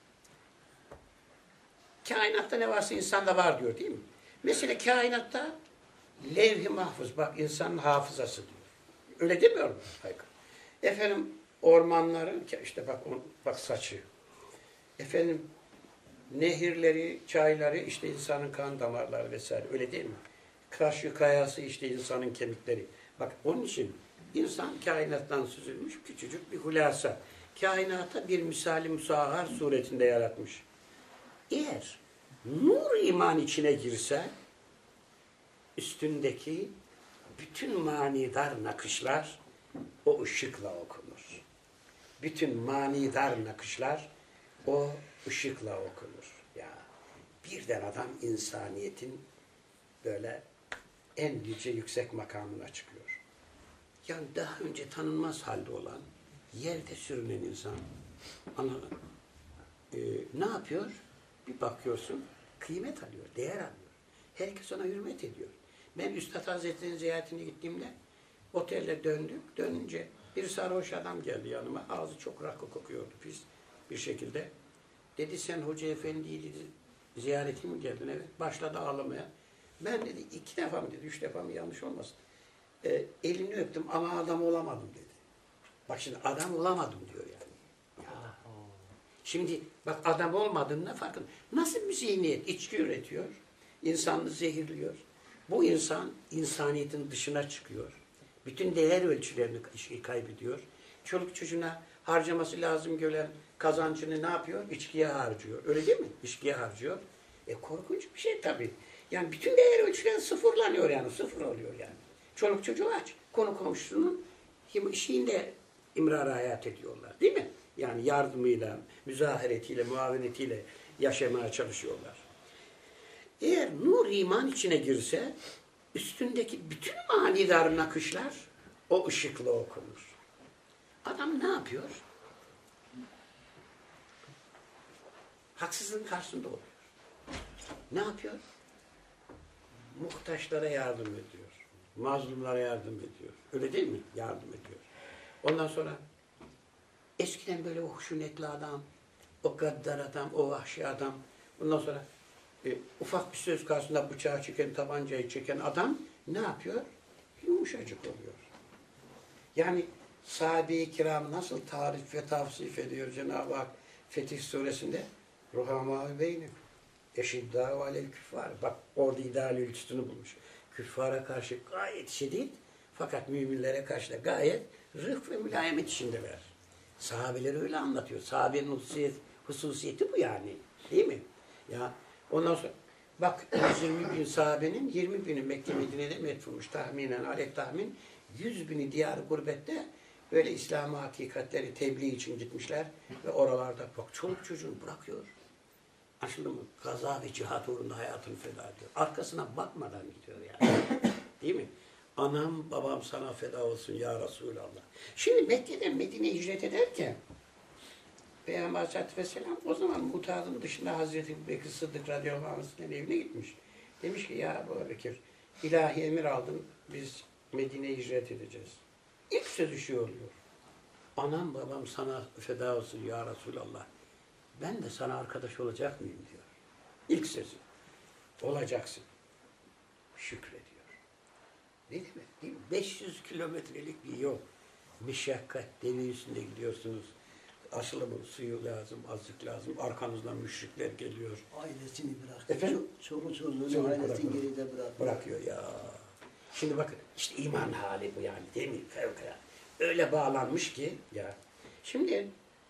kainatta ne varsa insanda var diyor değil mi? Mesela kainatta levh-i mahfuz, bak insanın hafızası diyor. Öyle demiyor mu? Hayır. Efendim ormanların, işte bak saçı. Efendim nehirleri, çayları, işte insanın kan damarları vesaire. Öyle değil mi? Karşı kayası işte insanın kemikleri. Bak onun için insan kainattan süzülmüş küçücük bir hulasa. Kainata bir misali musahhar suretinde yaratmış. Eğer nur iman içine girse üstündeki bütün manidar nakışlar o ışıkla okunur. Bütün manidar nakışlar o ışıkla okunur. Ya birden adam insaniyetin böyle en yüce yüksek makamına çıkıyor. Yani daha önce tanınmaz halde olan yerde sürünen insan ne yapıyor? Bir bakıyorsun kıymet alıyor, değer alıyor. Herkes ona hürmet ediyor. Ben Üstad Hazretleri'nin ziyaretine gittiğimde otelde döndük. Dönünce bir sarhoş adam geldi yanıma. Ağzı çok rakı kokuyordu pis bir şekilde. Dedi sen Hoca Efendi'yi dedi, ziyarete mi geldin? Evet. Başladı ağlamaya. Ben dedi 2 defa mı dedi, 3 defa mı yanlış olmasın. Elini öptüm ama adam olamadım dedi. Bak şimdi adam olamadım diyor yani. Ya. Şimdi bak adam olmadığında farkında. Nasıl bir zihniyet? İçki üretiyor. İnsanı zehirliyor. Bu insan insaniyetin dışına çıkıyor. Bütün değer ölçülerini kaybediyor. Çoluk çocuğuna harcaması lazım gören kazancını ne yapıyor? İçkiye harcıyor. Öyle değil mi? İçkiye harcıyor. Korkunç bir şey tabii. Yani bütün değer ölçüleri sıfırlanıyor yani. Sıfır oluyor yani. Çoluk çocuğu aç. Konu komşusunun şeyinde imrar hayat ediyorlar. Değil mi? Yani yardımıyla, müzaheretiyle, muavenetiyle yaşamaya çalışıyorlar. Eğer nur iman içine girse üstündeki bütün manidar nakışlar o ışıkla okunur. Adam ne yapıyor? Haksızlığın karşısında oluyor. Ne yapıyor? Muhtaçlara yardım ediyor. Mazlumlara yardım ediyor. Öyle değil mi? Yardım ediyor. Ondan sonra eskiden böyle o huşunetli adam, o gaddar adam, o vahşi adam, ondan sonra ufak bir söz karşısında bıçağı çeken, tabancayı çeken adam ne yapıyor? Yumuşacık oluyor. Yani sahabe-i kiram nasıl tarif ve tavsif ediyor Cenab-ı Hak Fetih Suresinde? Ruhamâ beynim. Eşiddâhu alel küffâr. Bak orada ideal ölçüsünü bulmuş. Küffara karşı gayet şiddet, fakat müminlere karşı da gayet rıfk ve mülayemet içindeler. Sahabeleri öyle anlatıyor. Sahabenin hususiyeti bu yani. Değil mi? Ya ondan sonra bak 120 bin sahabenin 20 bini Mekke Medine'de metfulmuş. Tahminen alek tahmin 100 bini diyar gurbette böyle İslam hakikatleri tebliğ için gitmişler ve oralarda bak çoluk çocuğunu bırakıyor. Anladın mı? Gaza ve cihat uğrunda hayatını feda ediyor. Arkasına bakmadan gidiyor yani. Değil mi? Anam babam sana feda olsun ya Resulallah. Şimdi Mekke'den Medine'ye hicret ederken Peygamber Aleyhisselatü Vesselam o zaman Mutad'ın dışında Hazreti Bekir Sıddık radıyallahu anh'ın evine gitmiş. Demiş ki ya Ebu Bekir ilahi emir aldım biz Medine'ye hicret edeceğiz. İlk sözü şu oluyor. Anam babam sana feda olsun ya Resulallah. Ben de sana arkadaş olacak mıyım diyor. İlk sözü. Olacaksın. Şükrediyor. Ne demek değil mi? 500 kilometrelik bir yol. Meşakkat, deve üstünde gidiyorsunuz. Aşılımın suyu lazım, azıcık lazım. Arkanızdan müşrikler geliyor. Ailesini bıraktı. Efendim? Çoluk çocuğunu ailesini geride bıraktı. Bırakıyor ya. Şimdi bakın işte iman hali bu yani değil mi? Fevkalade. Öyle bağlanmış ki ya. Şimdi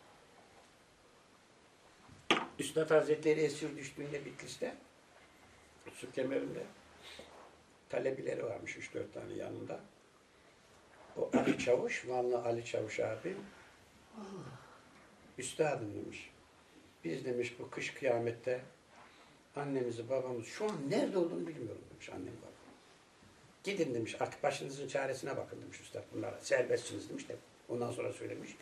Üstad Hazretleri esir düştüğünde Bitlis'te su kemerinde talebeleri varmış 3-4 tane yanında. O Ali Çavuş, Vanlı Ali Çavuş abi üstadım demiş. Biz demiş bu kış kıyamette annemizi babamızı şu an nerede olduğunu bilmiyorum demiş annem babam. Gidin demiş artık başınızın çaresine bakın demiş üstad bunlara. Serbestsiniz demiş de ondan sonra söylemiş.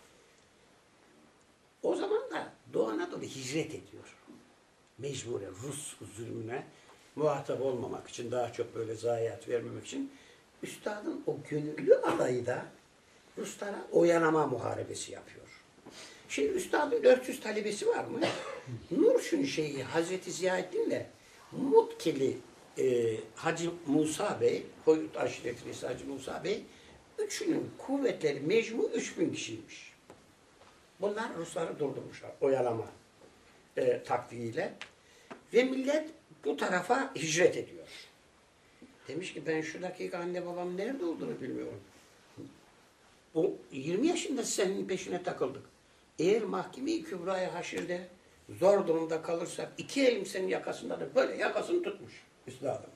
O zaman da Doğu Anadolu hicret ediyor. Mecburen Rus zulmüne muhatap olmamak için, daha çok böyle zayiat vermemek için üstadın o gönüllü adayı da Ruslara oyanama muharebesi yapıyor. Şimdi üstadın 400 talebesi var mı? Nurşun şeyhi Hazreti Ziyaettin'le Mutkili Hacı Musa Bey, Hoyut aşiretli Hacı Musa Bey, üçünün kuvvetleri mecmu 3000 kişiymiş. Bunlar Rusları durdurmuşlar oyalama taktiğiyle ve millet bu tarafa hicret ediyor. Demiş ki ben şu dakika anne babam nerede olduğunu bilmiyorum. O 20 yaşında senin peşine takıldık. Eğer mahkeme-i kübraya haşirde zor durumda kalırsak 2 elim senin yakasındadır. Böyle yakasını tutmuş üstadım.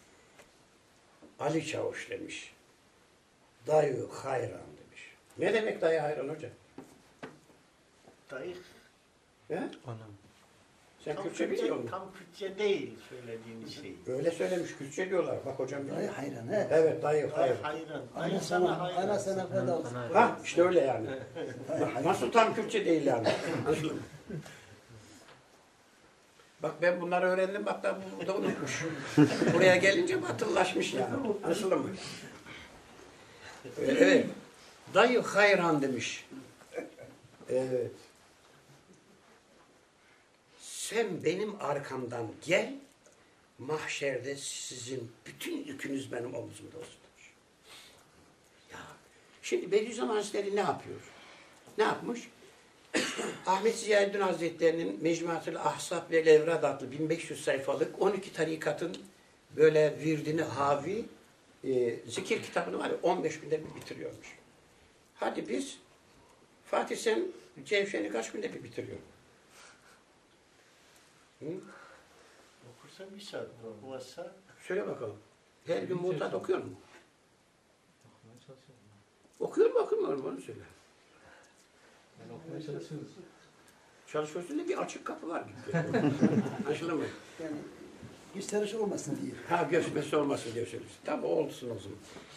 Ali Çavuş demiş. Dayı hayran demiş. Ne demek dayı hayran hocam? Dayı. He? Anam. Sen Kürtçe biliyor musun? Tam Kürtçe değil söylediğin şey. Öyle söylemiş, Kürtçe diyorlar. Bak hocam biliyor. Dayı hayran he. Evet, dayı hayran. Hayran. Ana Dayı sana, sana hayran. ana sana feda olsun. Ha, işte öyle yani. Nasıl tam Kürtçe değil yani. Anladın mı? Bak ben bunları öğrendim, bak da bu da unutmuş. Buraya gelince batıllaşmış yani. Anladın mı? Evet. Dayı hayran demiş. Evet. Sen benim arkamdan gel, mahşerde sizin bütün yükünüz benim omzumda olsun demiş. Ya, şimdi Bediüzzaman Hazretleri ne yapıyor? Ne yapmış? Ahmet Ziyaeddin Hazretleri'nin Mecmuatül Ahsap ve Levrad adlı 1500 sayfalık 12 tarikatın böyle virdini havi zikir kitabını var ya 15 günde bir bitiriyormuş. Hadi biz Fatih sen Cevşen'i kaç günde bir bitiriyorsun? Hı? Okursa bir saat, okumazsa Söyle bakalım. Her gün muhtat okuyor mu? Okumaya çalışıyorum. Okuyor mu okumuyor mu onu söyle. Ben okumaya çalışıyorum. Çalışıyorsun da bir açık kapı var gibi. Anlaşıldı mı? Yani gösteriş olmasın diye. Ha göçmesi olmasın diye söylüyorsun. Tabi olsun o zaman.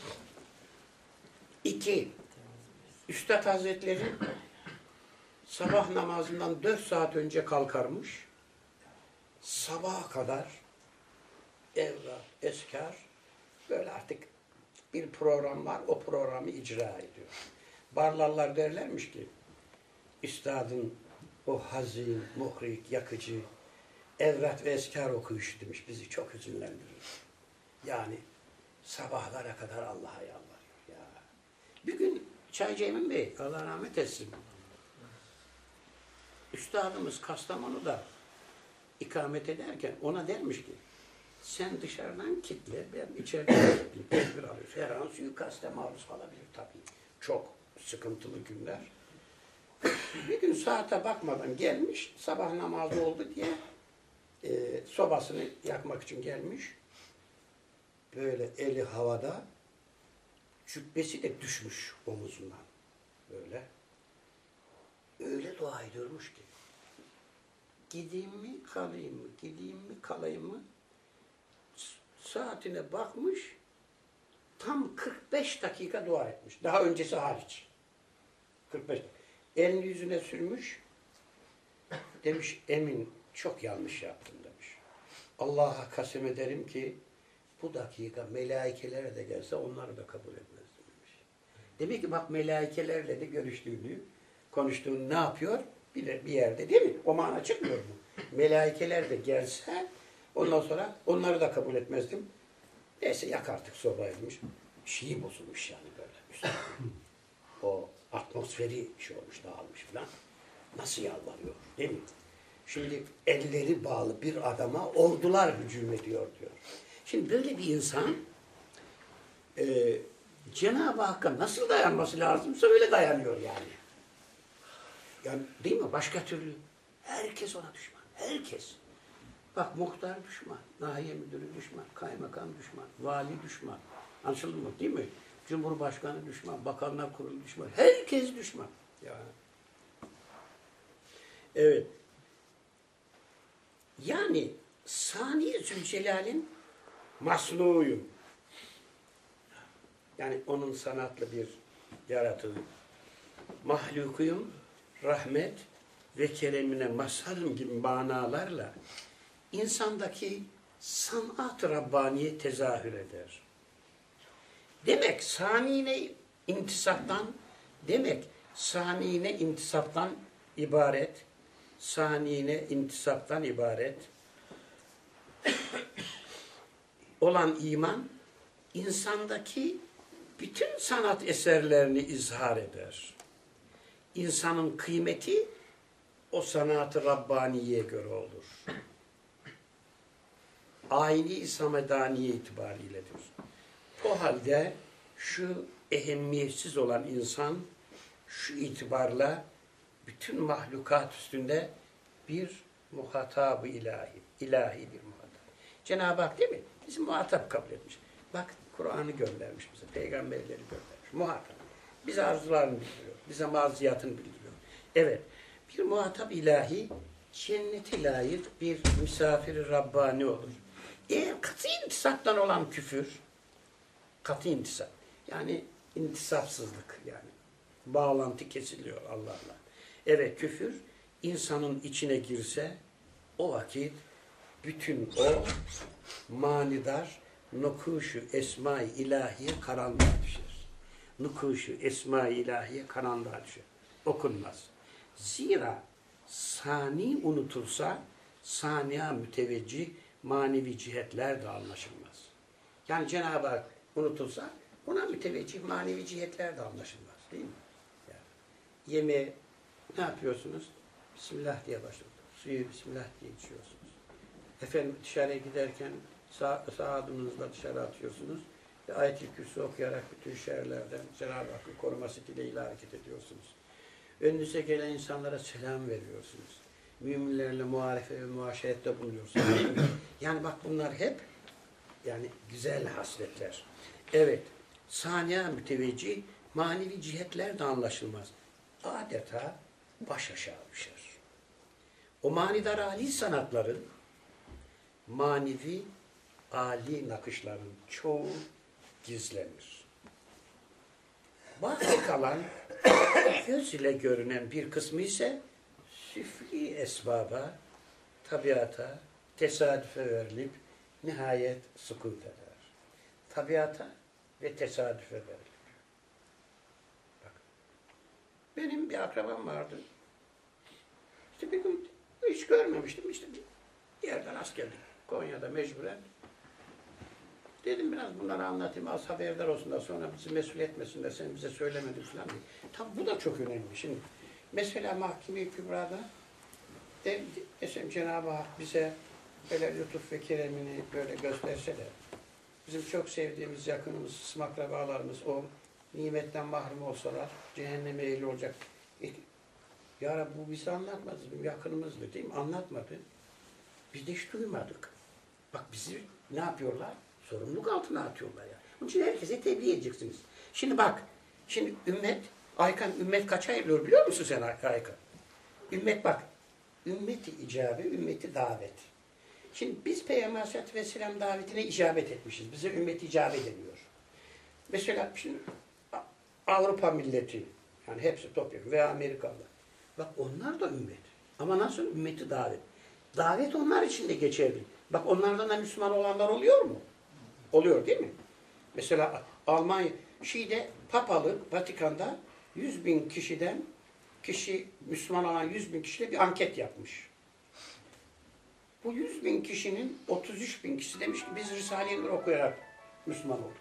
2. Üstad Hazretleri sabah namazından 4 saat önce kalkarmış. Sabaha kadar evrat, eskar böyle artık bir program var. O programı icra ediyor. Barlarlar derlermiş ki üstadın o hazin, muhrik, yakıcı evrat ve eskar okuyuşu demiş. Bizi çok hüzünlendirir. Yani sabahlara kadar Allah'a yalvarıyor. Ya. Bir gün Çaycı Emin Bey, Allah rahmet etsin. Üstadımız Kastamonu'da ikamet ederken ona dermiş ki sen dışarıdan kitle, ben içeriden kitleyim, tedbir alıyoruz. Her an suikaste maruz kalabilir tabii. Çok sıkıntılı günler. Bir gün saate bakmadan gelmiş, sabah namazı oldu diye sobasını yakmak için gelmiş. Böyle eli havada, cübbesi de düşmüş omuzundan. Böyle. Öyle dua ediyormuş ki. Gideyim mi, kalayım mı? Gideyim mi, kalayım mı? Saatine bakmış, tam 45 dakika dua etmiş. Daha öncesi hariç. 45 dakika. Elini yüzüne sürmüş. Demiş, Emin çok yanlış yaptım demiş. Allah'a kasem ederim ki bu dakika melaikelere de gelse onları da kabul etmezdim demiş. Demek ki bak melaikelerle de görüştüğünü, konuştuğunu ne yapıyor? Bir yerde değil mi? O mana çıkmıyor mu? Melaikeler de gelse ondan sonra onları da kabul etmezdim. Neyse yak artık sobayı demiş. Şeyi bozulmuş yani böyle. O atmosferi şey olmuş, dağılmış falan. Nasıl yalvarıyor değil mi? Şimdi elleri bağlı bir adama ordular hücum ediyor diyor. Şimdi böyle bir insan Cenab-ı Hakk'a nasıl dayanması lazımsa öyle dayanıyor yani. Yani değil mi? Başka türlü herkes ona düşman. Herkes. Bak muhtar düşman, nahiye müdürü düşman, kaymakam düşman, vali düşman. Anlaşıldı mı? Değil mi? Cumhurbaşkanı düşman, bakanlar kurulu düşman. Herkes düşman. Yani. Evet. Yani Sani Zülcelal'in masnuyum. Yani onun sanatlı bir yaratığı. Mahlukuyum, rahmet ve keremine mazharım gibi manalarla insandaki sanat-ı Rabbaniye tezahür eder. Demek sanine intisaptan ibaret, sanine intisaptan ibaret olan iman, insandaki bütün sanat eserlerini izhar eder. İnsanın kıymeti o sanat-ı Rabbaniye göre olur. Ayni samedaniye itibariyledir. O halde şu ehemmiyetsiz olan insan şu itibarla bütün mahlukat üstünde bir muhatab-ı ilahi, ilahi bir muhatap. Cenab-ı Hak değil mi? Bizi muhatap kabul etmiş. Bak Kur'an'ı göndermiş bize, peygamberleri göndermiş. Muhatap. Bize arzularını bildiriyor, bize maziyatını bildiriyor. Evet, bir muhatap ilahi cennete layık bir misafir-i Rabbani olur. Eğer katı intisaptan olan küfür, katı intisap, yani intisapsızlık yani, bağlantı kesiliyor Allah'la. Evet, küfür insanın içine girse o vakit bütün o manidar nukuşu esma-i ilahiye karanlığa düşer. Nukuşu esma-i ilahiye karanlığa düşer. Okunmaz. Zira sani unutulsa saniye müteveccih manevi cihetler de anlaşılmaz. Yani Cenab-ı Hak unutulsa ona müteveccih manevi cihetler de anlaşılmaz. Değil mi? Yani yemeğe ne yapıyorsunuz? Bismillah diye başlıyorsunuz. Suyu Bismillah diye içiyorsunuz. Efendim dışarıya giderken sağ adımınızla dışarı atıyorsunuz. Ve Ayet-i Kürsü okuyarak bütün şerlerden Cenab-ı Hakk'ın koruması dileğiyle hareket ediyorsunuz. Önünüze gelen insanlara selam veriyorsunuz. Müminlerle muharefe ve muaşerette bulunuyorsunuz. Değil mi? Yani bak bunlar hep yani güzel hasletler. Evet. Saniye müteveccih manevi cihetler de anlaşılmaz. Adeta baş aşağı düşer. O manidar âli sanatların manevi âli nakışların çoğu gizlenir. Baki kalan göz ile görünen bir kısmı ise süfli esbaba, tabiata, tesadüfe verilip nihayet sukut eder. Tabiata ve tesadüfe verilir. Bak. Benim bir akrabam vardı. İşte bir gün hiç görmemiştim. İşte bir yerden rast geldik. Konya'da mecburen. Dedim biraz bunları anlatayım. Az haberdar olsun da sonra bizi mesul etmesinler. Sen bize söylemedin falan diye. Tabi bu da çok önemli. Şimdi mesela Mahkeme-i Kübra'da Cenab-ı Hak bize böyle lütuf ve keremini böyle gösterse de bizim çok sevdiğimiz yakınımız, akrabalarımız o nimetten mahrum olsalar cehenneme eğili olacak. Ya Rabbi bu bize anlatmadı. Bizim yakınımızdı değil mi? Anlatmadı. Biz de hiç duymadık. Bak bizi ne yapıyorlar? Sorumluluk altına atıyorlar ya. Onun için herkese tebliğ edeceksiniz. Şimdi bak, şimdi ümmet kaça ayrılıyor biliyor musun sen Aykan? Ümmet bak, ümmeti icabı, ümmeti davet. Şimdi biz Peygamber Aleyhisselatü Vesselam davetine icabet etmişiz. Bize ümmet icabet ediyor. Mesela şimdi Avrupa milleti, yani hepsi topyekun veya Amerikalılar. Bak onlar da ümmet. Ama nasıl? Ümmeti davet. Davet onlar için de geçerli. Bak onlardan da Müslüman olanlar oluyor mu? Oluyor değil mi? Mesela Almanya, Papalık, Vatikan'da 100.000 kişiden Müslüman olan 100.000 kişiyle bir anket yapmış. Bu 100.000 kişinin 33.000 kişisi demiş ki biz Risale-i Nur okuyarak Müslüman olduk.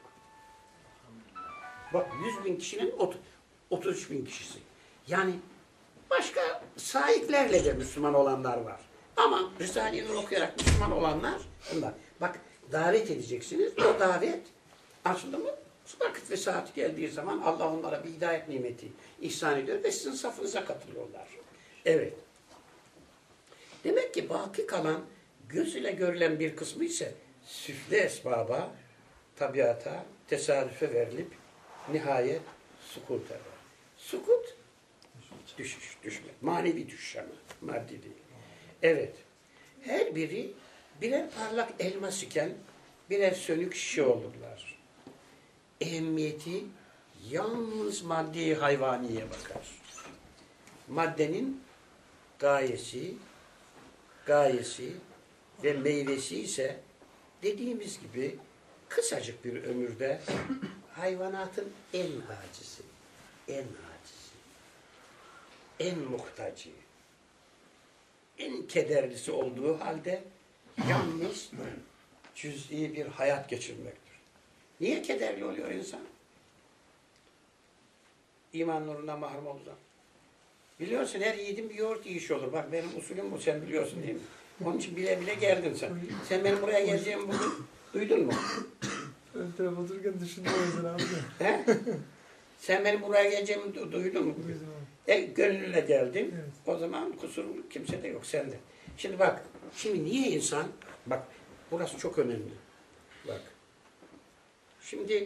Bak 100.000 kişinin 33.000 kişisi. Yani başka sahiplerle de Müslüman olanlar var. Ama Risale-i Nur okuyarak Müslüman olanlar bunlar. Bak davet edeceksiniz. O davet aslında mı? Vakit ve saati geldiği zaman Allah onlara bir hidayet nimeti ihsan ediyor ve sizin safınıza katılıyorlar. Evet. Demek ki baki kalan göz ile görülen bir kısmı ise süfle esbaba, tabiata, tesadüfe verilip nihayet sukut eder. Sukut, düşüş, düşme. Manevi düşüş ama, maddi değil. Evet. Her biri birer parlak elmas iken birer sönük şişe olurlar. Ehemmiyeti yalnız maddi hayvaniye bakar. Maddenin gayesi ve meyvesi ise dediğimiz gibi kısacık bir ömürde hayvanatın en acizi, en muhtacı, en kederlisi olduğu halde yalnız cüz'i bir hayat geçirmektir. Niye kederli oluyor insan? İman nurundan mahrum olduğu zaman. Biliyorsun her yiğidin bir yoğurt yiyişi olur. Bak benim usulüm bu, sen biliyorsun değil mi? Onun için bile bile geldin sen. Sen benim buraya geleceğimi bugün duydun mu? Ön tarafa otururken düşündüm o yüzden abi. He? Sen benim buraya geleceğimi duydun mu? Gönlüyle geldin. Evet. O zaman kusur kimse de yok sende. Şimdi bak, şimdi niye insan, bak burası çok önemli. Bak. Şimdi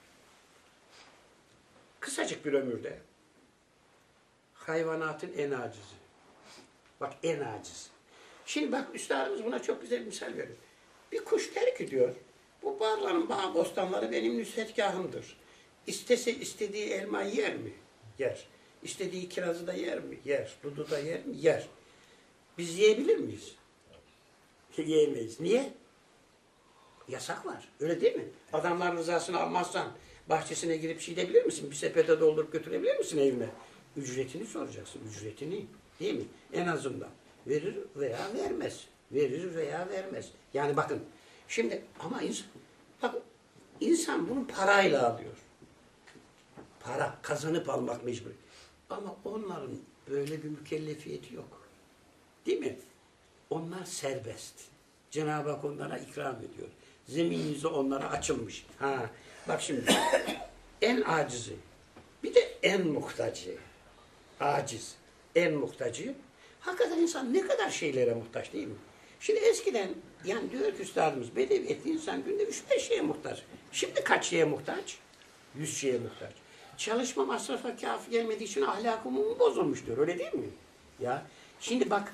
kısacık bir ömürde hayvanatın en acizi. Bak en aciz. Şimdi bak üstadımız buna çok güzel bir misal veriyor. Bir kuş terk ediyor. Bu bağların, bağ bostanları benim nüsretgahımdır. İstese istediği elmayı yer mi? Yer. İstediği kirazı da yer mi? Yer. Dudu da yer mi? Yer. Biz yiyebilir miyiz? Yiyemeyiz. Niye? Yasak var. Öyle değil mi? Adamların rızasını almazsan bahçesine girip şey edebilir misin? Bir sepete doldurup götürebilir misin evine? Ücretini soracaksın. Ücretini. Değil mi? En azından. Verir veya vermez. Verir veya vermez. Yani bakın. Şimdi ama insan bunu parayla alıyor. Para kazanıp almak mecbur. Ama onların böyle bir mükellefiyeti yok. Değil mi? Onlar serbest. Cenab-ı Hak onlara ikram ediyor. Zemin yüzü onlara açılmış. Bak şimdi en acizi, bir de en muhtacı. aciz, en muhtacı. Hakikaten insan ne kadar şeylere muhtaç değil mi? Şimdi eskiden yani diyor ki üstadımız bedeviyetli insan günde 3-5 şeye muhtaç. Şimdi kaç şeye muhtaç? 100 şeye muhtaç. Çalışma masrafa kafi gelmediği için ahlak umumu bozulmuş diyor. Öyle değil mi? Ya şimdi bak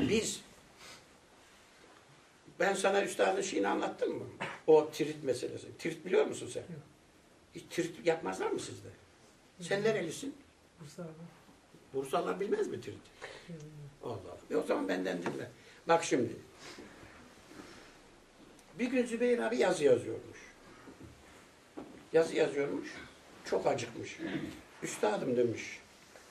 ben sana üstadın şeyini anlattım mı? O tirit meselesi. Tirit biliyor musun sen? Yok. Hiç tirit yapmazlar mı sizde? Sen nerelisin? Bursa abi. Bursalılar bilmez mi tirit? Yok. Allah Allah. O zaman benden dinle. Bak şimdi. Bir gün Zübeyir abi yazı yazıyormuş. Yazı yazıyormuş. Çok acıkmış. Üstadım demiş.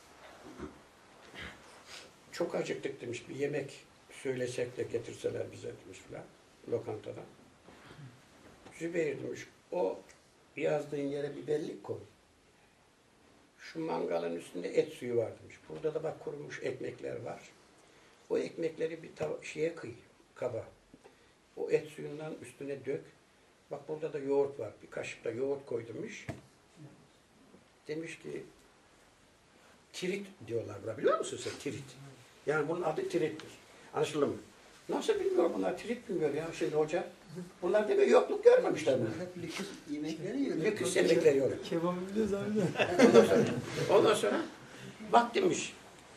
Çok acıktık demiş. Bir yemek söylesek de getirseler bize demiş filan. Lokantada. Zübeyir demiş. O yazdığın yere bir bellik koy. Şu mangalın üstünde et suyu var demiş. Burada da bak kurumuş ekmekler var. O ekmekleri bir şeye kıy, kaba. O et suyundan üstüne dök. Bak burada da yoğurt var. Bir kaşık da yoğurt koy demiş. Demiş ki tirit diyorlar buna. Biliyor musun sen tirit? Yani bunun adı tirittir. Anlaşıldı mı? Nasıl bilmiyor bunlar? Tirit bilmiyor ya şimdi hoca. Bunlar demek yokluk görmemişler mi? Hep lüküs yemekleri yiyor. Lüküs yemekler yiyorlar. Kebabı biliyoruz abi de. Ondan sonra bak demiş.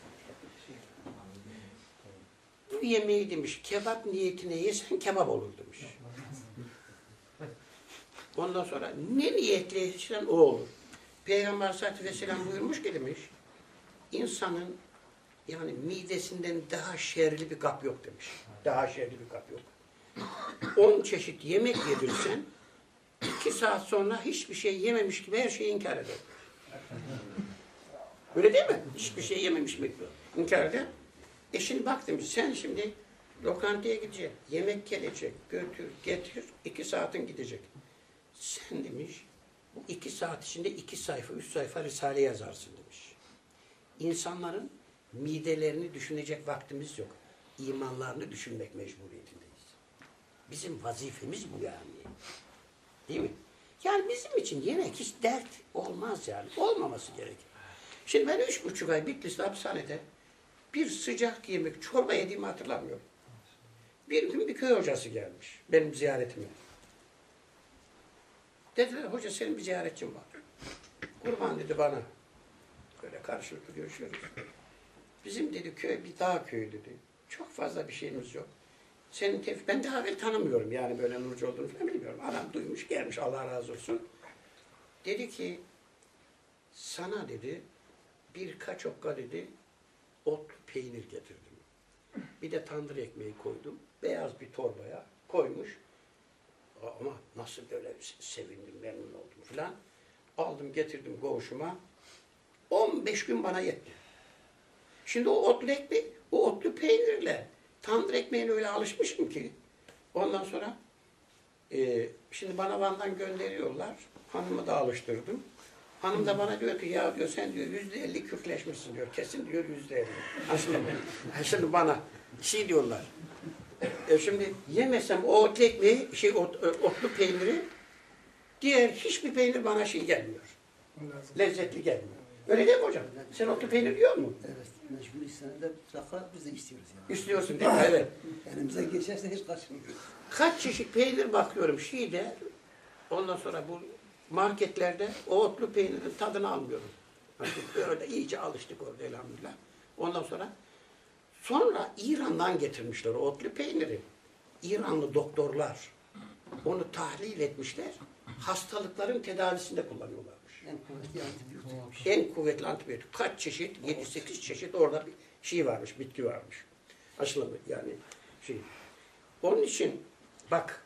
Bu yemeği demiş kebap niyetine yesen kebap olur demiş. Ondan sonra ne niyetle yesen o olur. Peygamber Aleyhisselatü Vesselam buyurmuş ki demiş. İnsanın yani midesinden daha şerli bir kap yok demiş. Daha şerli bir kap yok. 10 çeşit yemek yedirsen 2 saat sonra hiçbir şey yememiş gibi her şeyi inkar eder. Öyle değil mi? Hiçbir şey yememiş gibi inkar eder. Şimdi bak demiş, sen şimdi lokantaya gideceksin, yemek gelecek, götür, getir, 2 saatin gidecek. Sen demiş, bu 2 saat içinde 2 sayfa, 3 sayfa risale yazarsın demiş. İnsanların midelerini düşünecek vaktimiz yok. İmanlarını düşünmek mecburiyetindeyiz. Bizim vazifemiz bu yani. Değil mi? Yani bizim için yemek hiç dert olmaz yani. Olmaması gerekir. Şimdi ben 3,5 ay Bitlis'te hapishanede bir sıcak yemek, çorba yediğimi hatırlamıyorum. Bir gün bir köy hocası gelmiş benim ziyaretime. Dediler, hoca senin bir ziyaretçin var. Kurban dedi bana. Böyle karşılıklı görüşüyoruz. Bizim dedi köy bir dağ köyü dedi. Çok fazla bir şeyimiz yok. Senin ben daha evvel tanımıyorum yani böyle Nurcu olduğunu falan bilmiyorum. Adam duymuş gelmiş Allah razı olsun. Dedi ki sana dedi birkaç okka dedi ot peynir getirdim. Bir de tandır ekmeği koydum. Beyaz bir torbaya koymuş. Ama nasıl böyle sevindim, memnun oldum filan. Aldım getirdim koğuşuma. 15 gün bana yetti. Şimdi o otlu ekmek, o otlu peynirle tandır ekmeğine öyle alışmışım ki. Ondan sonra şimdi bana Van'dan gönderiyorlar. Hanımı da alıştırdım. Hanım da bana diyor ki ya diyor sen diyor %50 kürkleşmişsin diyor. Kesin diyor %50. Şimdi bana şey diyorlar. Şimdi yemesem o otlu ekmeği, otlu peyniri diğer hiçbir peynir bana şey gelmiyor. Lezzetli gelmiyor. Öyle değil mi hocam? Sen otlu peynir yiyor musun? Evet. Mecbur senede mutlaka biz de istiyoruz yani. İstiyorsun değil mi? Evet. Elimize geçerse hiç kaçmıyoruz. Kaç çeşit peynir bakıyorum Şii'de. Ondan sonra bu marketlerde o otlu peynirin tadını almıyorum. Artık böyle iyice alıştık orada elhamdülillah. Ondan sonra İran'dan getirmişler o otlu peyniri. İranlı doktorlar onu tahlil etmişler. Hastalıkların tedavisinde kullanıyorlarmış. En kuvvetli antibiyotikmiş. En kuvvetli antibiyotik. Kaç çeşit? 7-8 çeşit orada bir şey varmış, bitki varmış. Aşılama yani şey. Onun için bak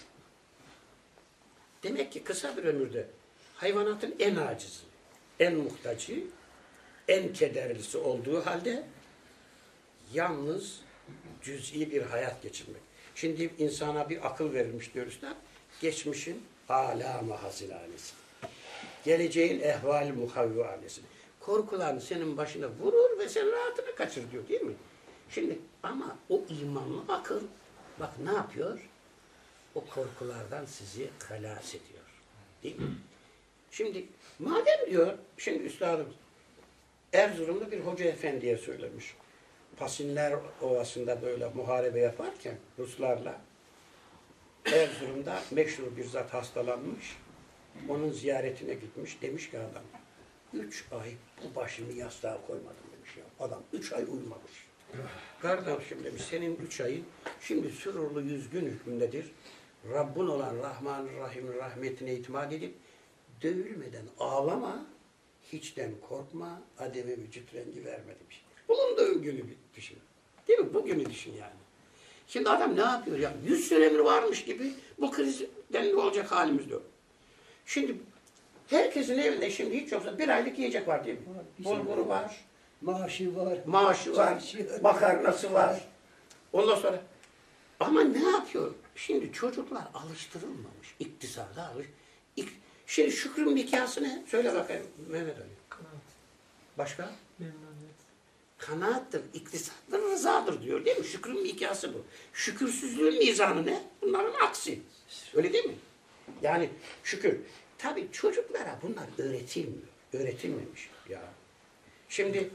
demek ki kısa bir ömürde hayvanatın en acizi, en muhtacı, en kederlisi olduğu halde yalnız cüz'i bir hayat geçirmek. Şimdi insana bir akıl verilmiş diyoruz da geçmişin âlâ-ı hazinânesi. Geleceğin ehval-i muhavvivanesi. Korkularını senin başına vurur ve sen rahatını kaçır diyor değil mi? Şimdi ama o imanlı akıl bak ne yapıyor? O korkulardan sizi halas ediyor. Değil mi? Şimdi madem diyor, şimdi üstadım Erzurumlu bir hoca efendiye söylemiş. Pasinler Ovası'nda böyle muharebe yaparken Ruslarla Erzurum'da meşhur bir zat hastalanmış. Onun ziyaretine gitmiş. Demiş ki adam 3 ay bu başımı yastığa koymadım demiş ya. Adam 3 ay uyumamış. Kardeşim demiş senin 3 ayın şimdi sürurlu 100 gün hükmündedir. Rabbun olan Rahman-ı rahmetine itimat edip dövülmeden ağlama, hiçten korkma, ademe vücut rengi verme demiş. Bunun da günü düşün. Değil mi? Bugünü düşün yani. Şimdi adam ne yapıyor ya? 100 senedir varmış gibi bu krizden ne olacak halimiz yok. Şimdi herkesin evinde şimdi hiç yoksa bir aylık yiyecek var değil mi? Bulguru var. Maaşı var. Maaşı var. Makarnası var. Ondan sonra ama ne yapıyor? Şimdi çocuklar alıştırılmamış. İktisada Şimdi Şükrü'nün hikayesi ne? Söyle bakayım Mehmet Ali. Kanaat, Başka? memnuniyet. Kanaattır, iktisattır, rızadır diyor değil mi? Şükrün hikayesi bu. Şükürsüzlüğün mizanı ne? Bunların aksi. Öyle değil mi? Yani şükür. Tabii çocuklara bunlar öğretilmiyor. Öğretilmemiş ya. Şimdi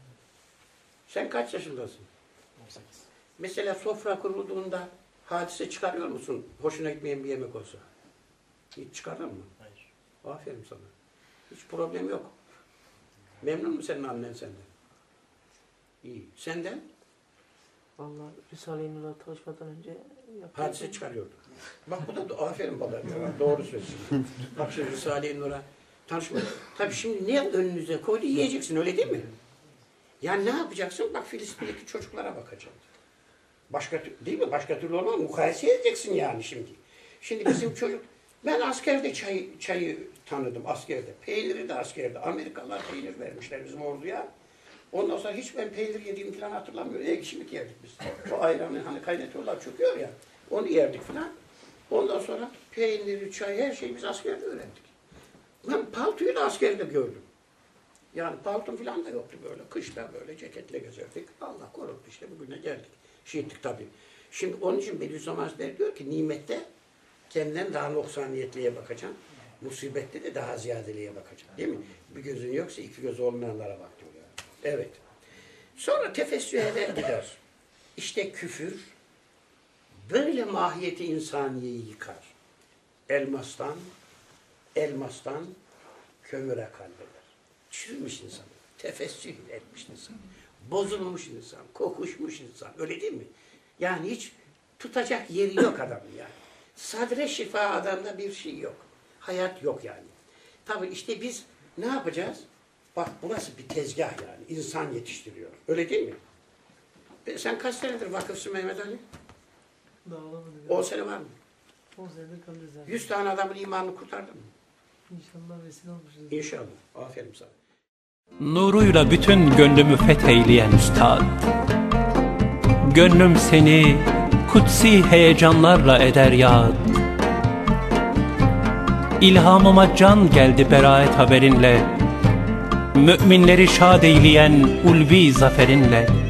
sen kaç yaşındasın? 18. Mesela sofra kurulduğunda hadise çıkarıyor musun? Hoşuna gitmeyen bir yemek olsa. Hiç çıkardın mı? Hayır. Aferin sana. Hiç problem yok. Memnun mu senin annen senden? İyi. Senden? Vallahi Risale-i Nur'a çalışmadan önce yapıyordum. Hadise çıkarıyordu. Bak bu da aferin bana. Doğru söylüyorsun. Bak şimdi Risale-i Nur'a tanışma. Tabii şimdi ne önünüze koydu yiyeceksin öyle değil mi? Yani ne yapacaksın? Bak Filistin'deki çocuklara bakacaksın. Başka değil mi? Başka türlü olmaz. Mukayese edeceksin yani şimdi. Şimdi bizim çocuk ben askerde çayı tanıdım askerde. Peyniri de askerde. Amerikalılar peynir vermişler bizim orduya. Ondan sonra hiç ben peynir yediğimi falan hatırlamıyorum. Ekşimik yerdik biz. O ayranı hani kaynatıyorlar çöküyor ya. Onu yerdik falan. Ondan sonra peyniri, çayı her şeyi biz askerde öğrendik. Ben paltoyu da askerde gördüm. Yani palton falan da yoktu böyle. Kışta böyle ceketle gezerdik. Allah korudu işte bugüne geldik. Şiitlik tabii. Şimdi onun için Bediüzzaman Hazretleri diyor ki nimette kendinden daha noksaniyetliye bakacaksın. Musibette de daha ziyadeliğe bakacaksın. Değil mi? Bir gözün yoksa iki göz olmayanlara bak diyor yani. Evet. Sonra tefessühe gider. İşte küfür böyle mahiyeti insaniyeyi yıkar. Elmastan kömüre kaldırır. Çürümüş insan, tefessüh etmiş insan, bozulmuş insan, kokuşmuş insan. Öyle değil mi? Yani hiç tutacak yeri yok adamın yani. Sadre şifa adamda bir şey yok. Hayat yok yani. Tabii işte biz ne yapacağız? Bak burası bir tezgah yani. İnsan yetiştiriyor. Öyle değil mi? Sen kaç senedir vakıfsın Mehmet Ali? Dağılamadı. 10 sene var mı? 10 senedir kalırız zaten. 100 tane adamın imanını kurtardın mı? İnşallah vesile olmuşuz. İnşallah. Aferin sana. Nuruyla bütün gönlümü fetheyleyen üstad. Gönlüm seni kutsi heyecanlarla eder yad. İlhamıma can geldi beraat haberinle. Müminleri şad eyleyen ulvi zaferinle.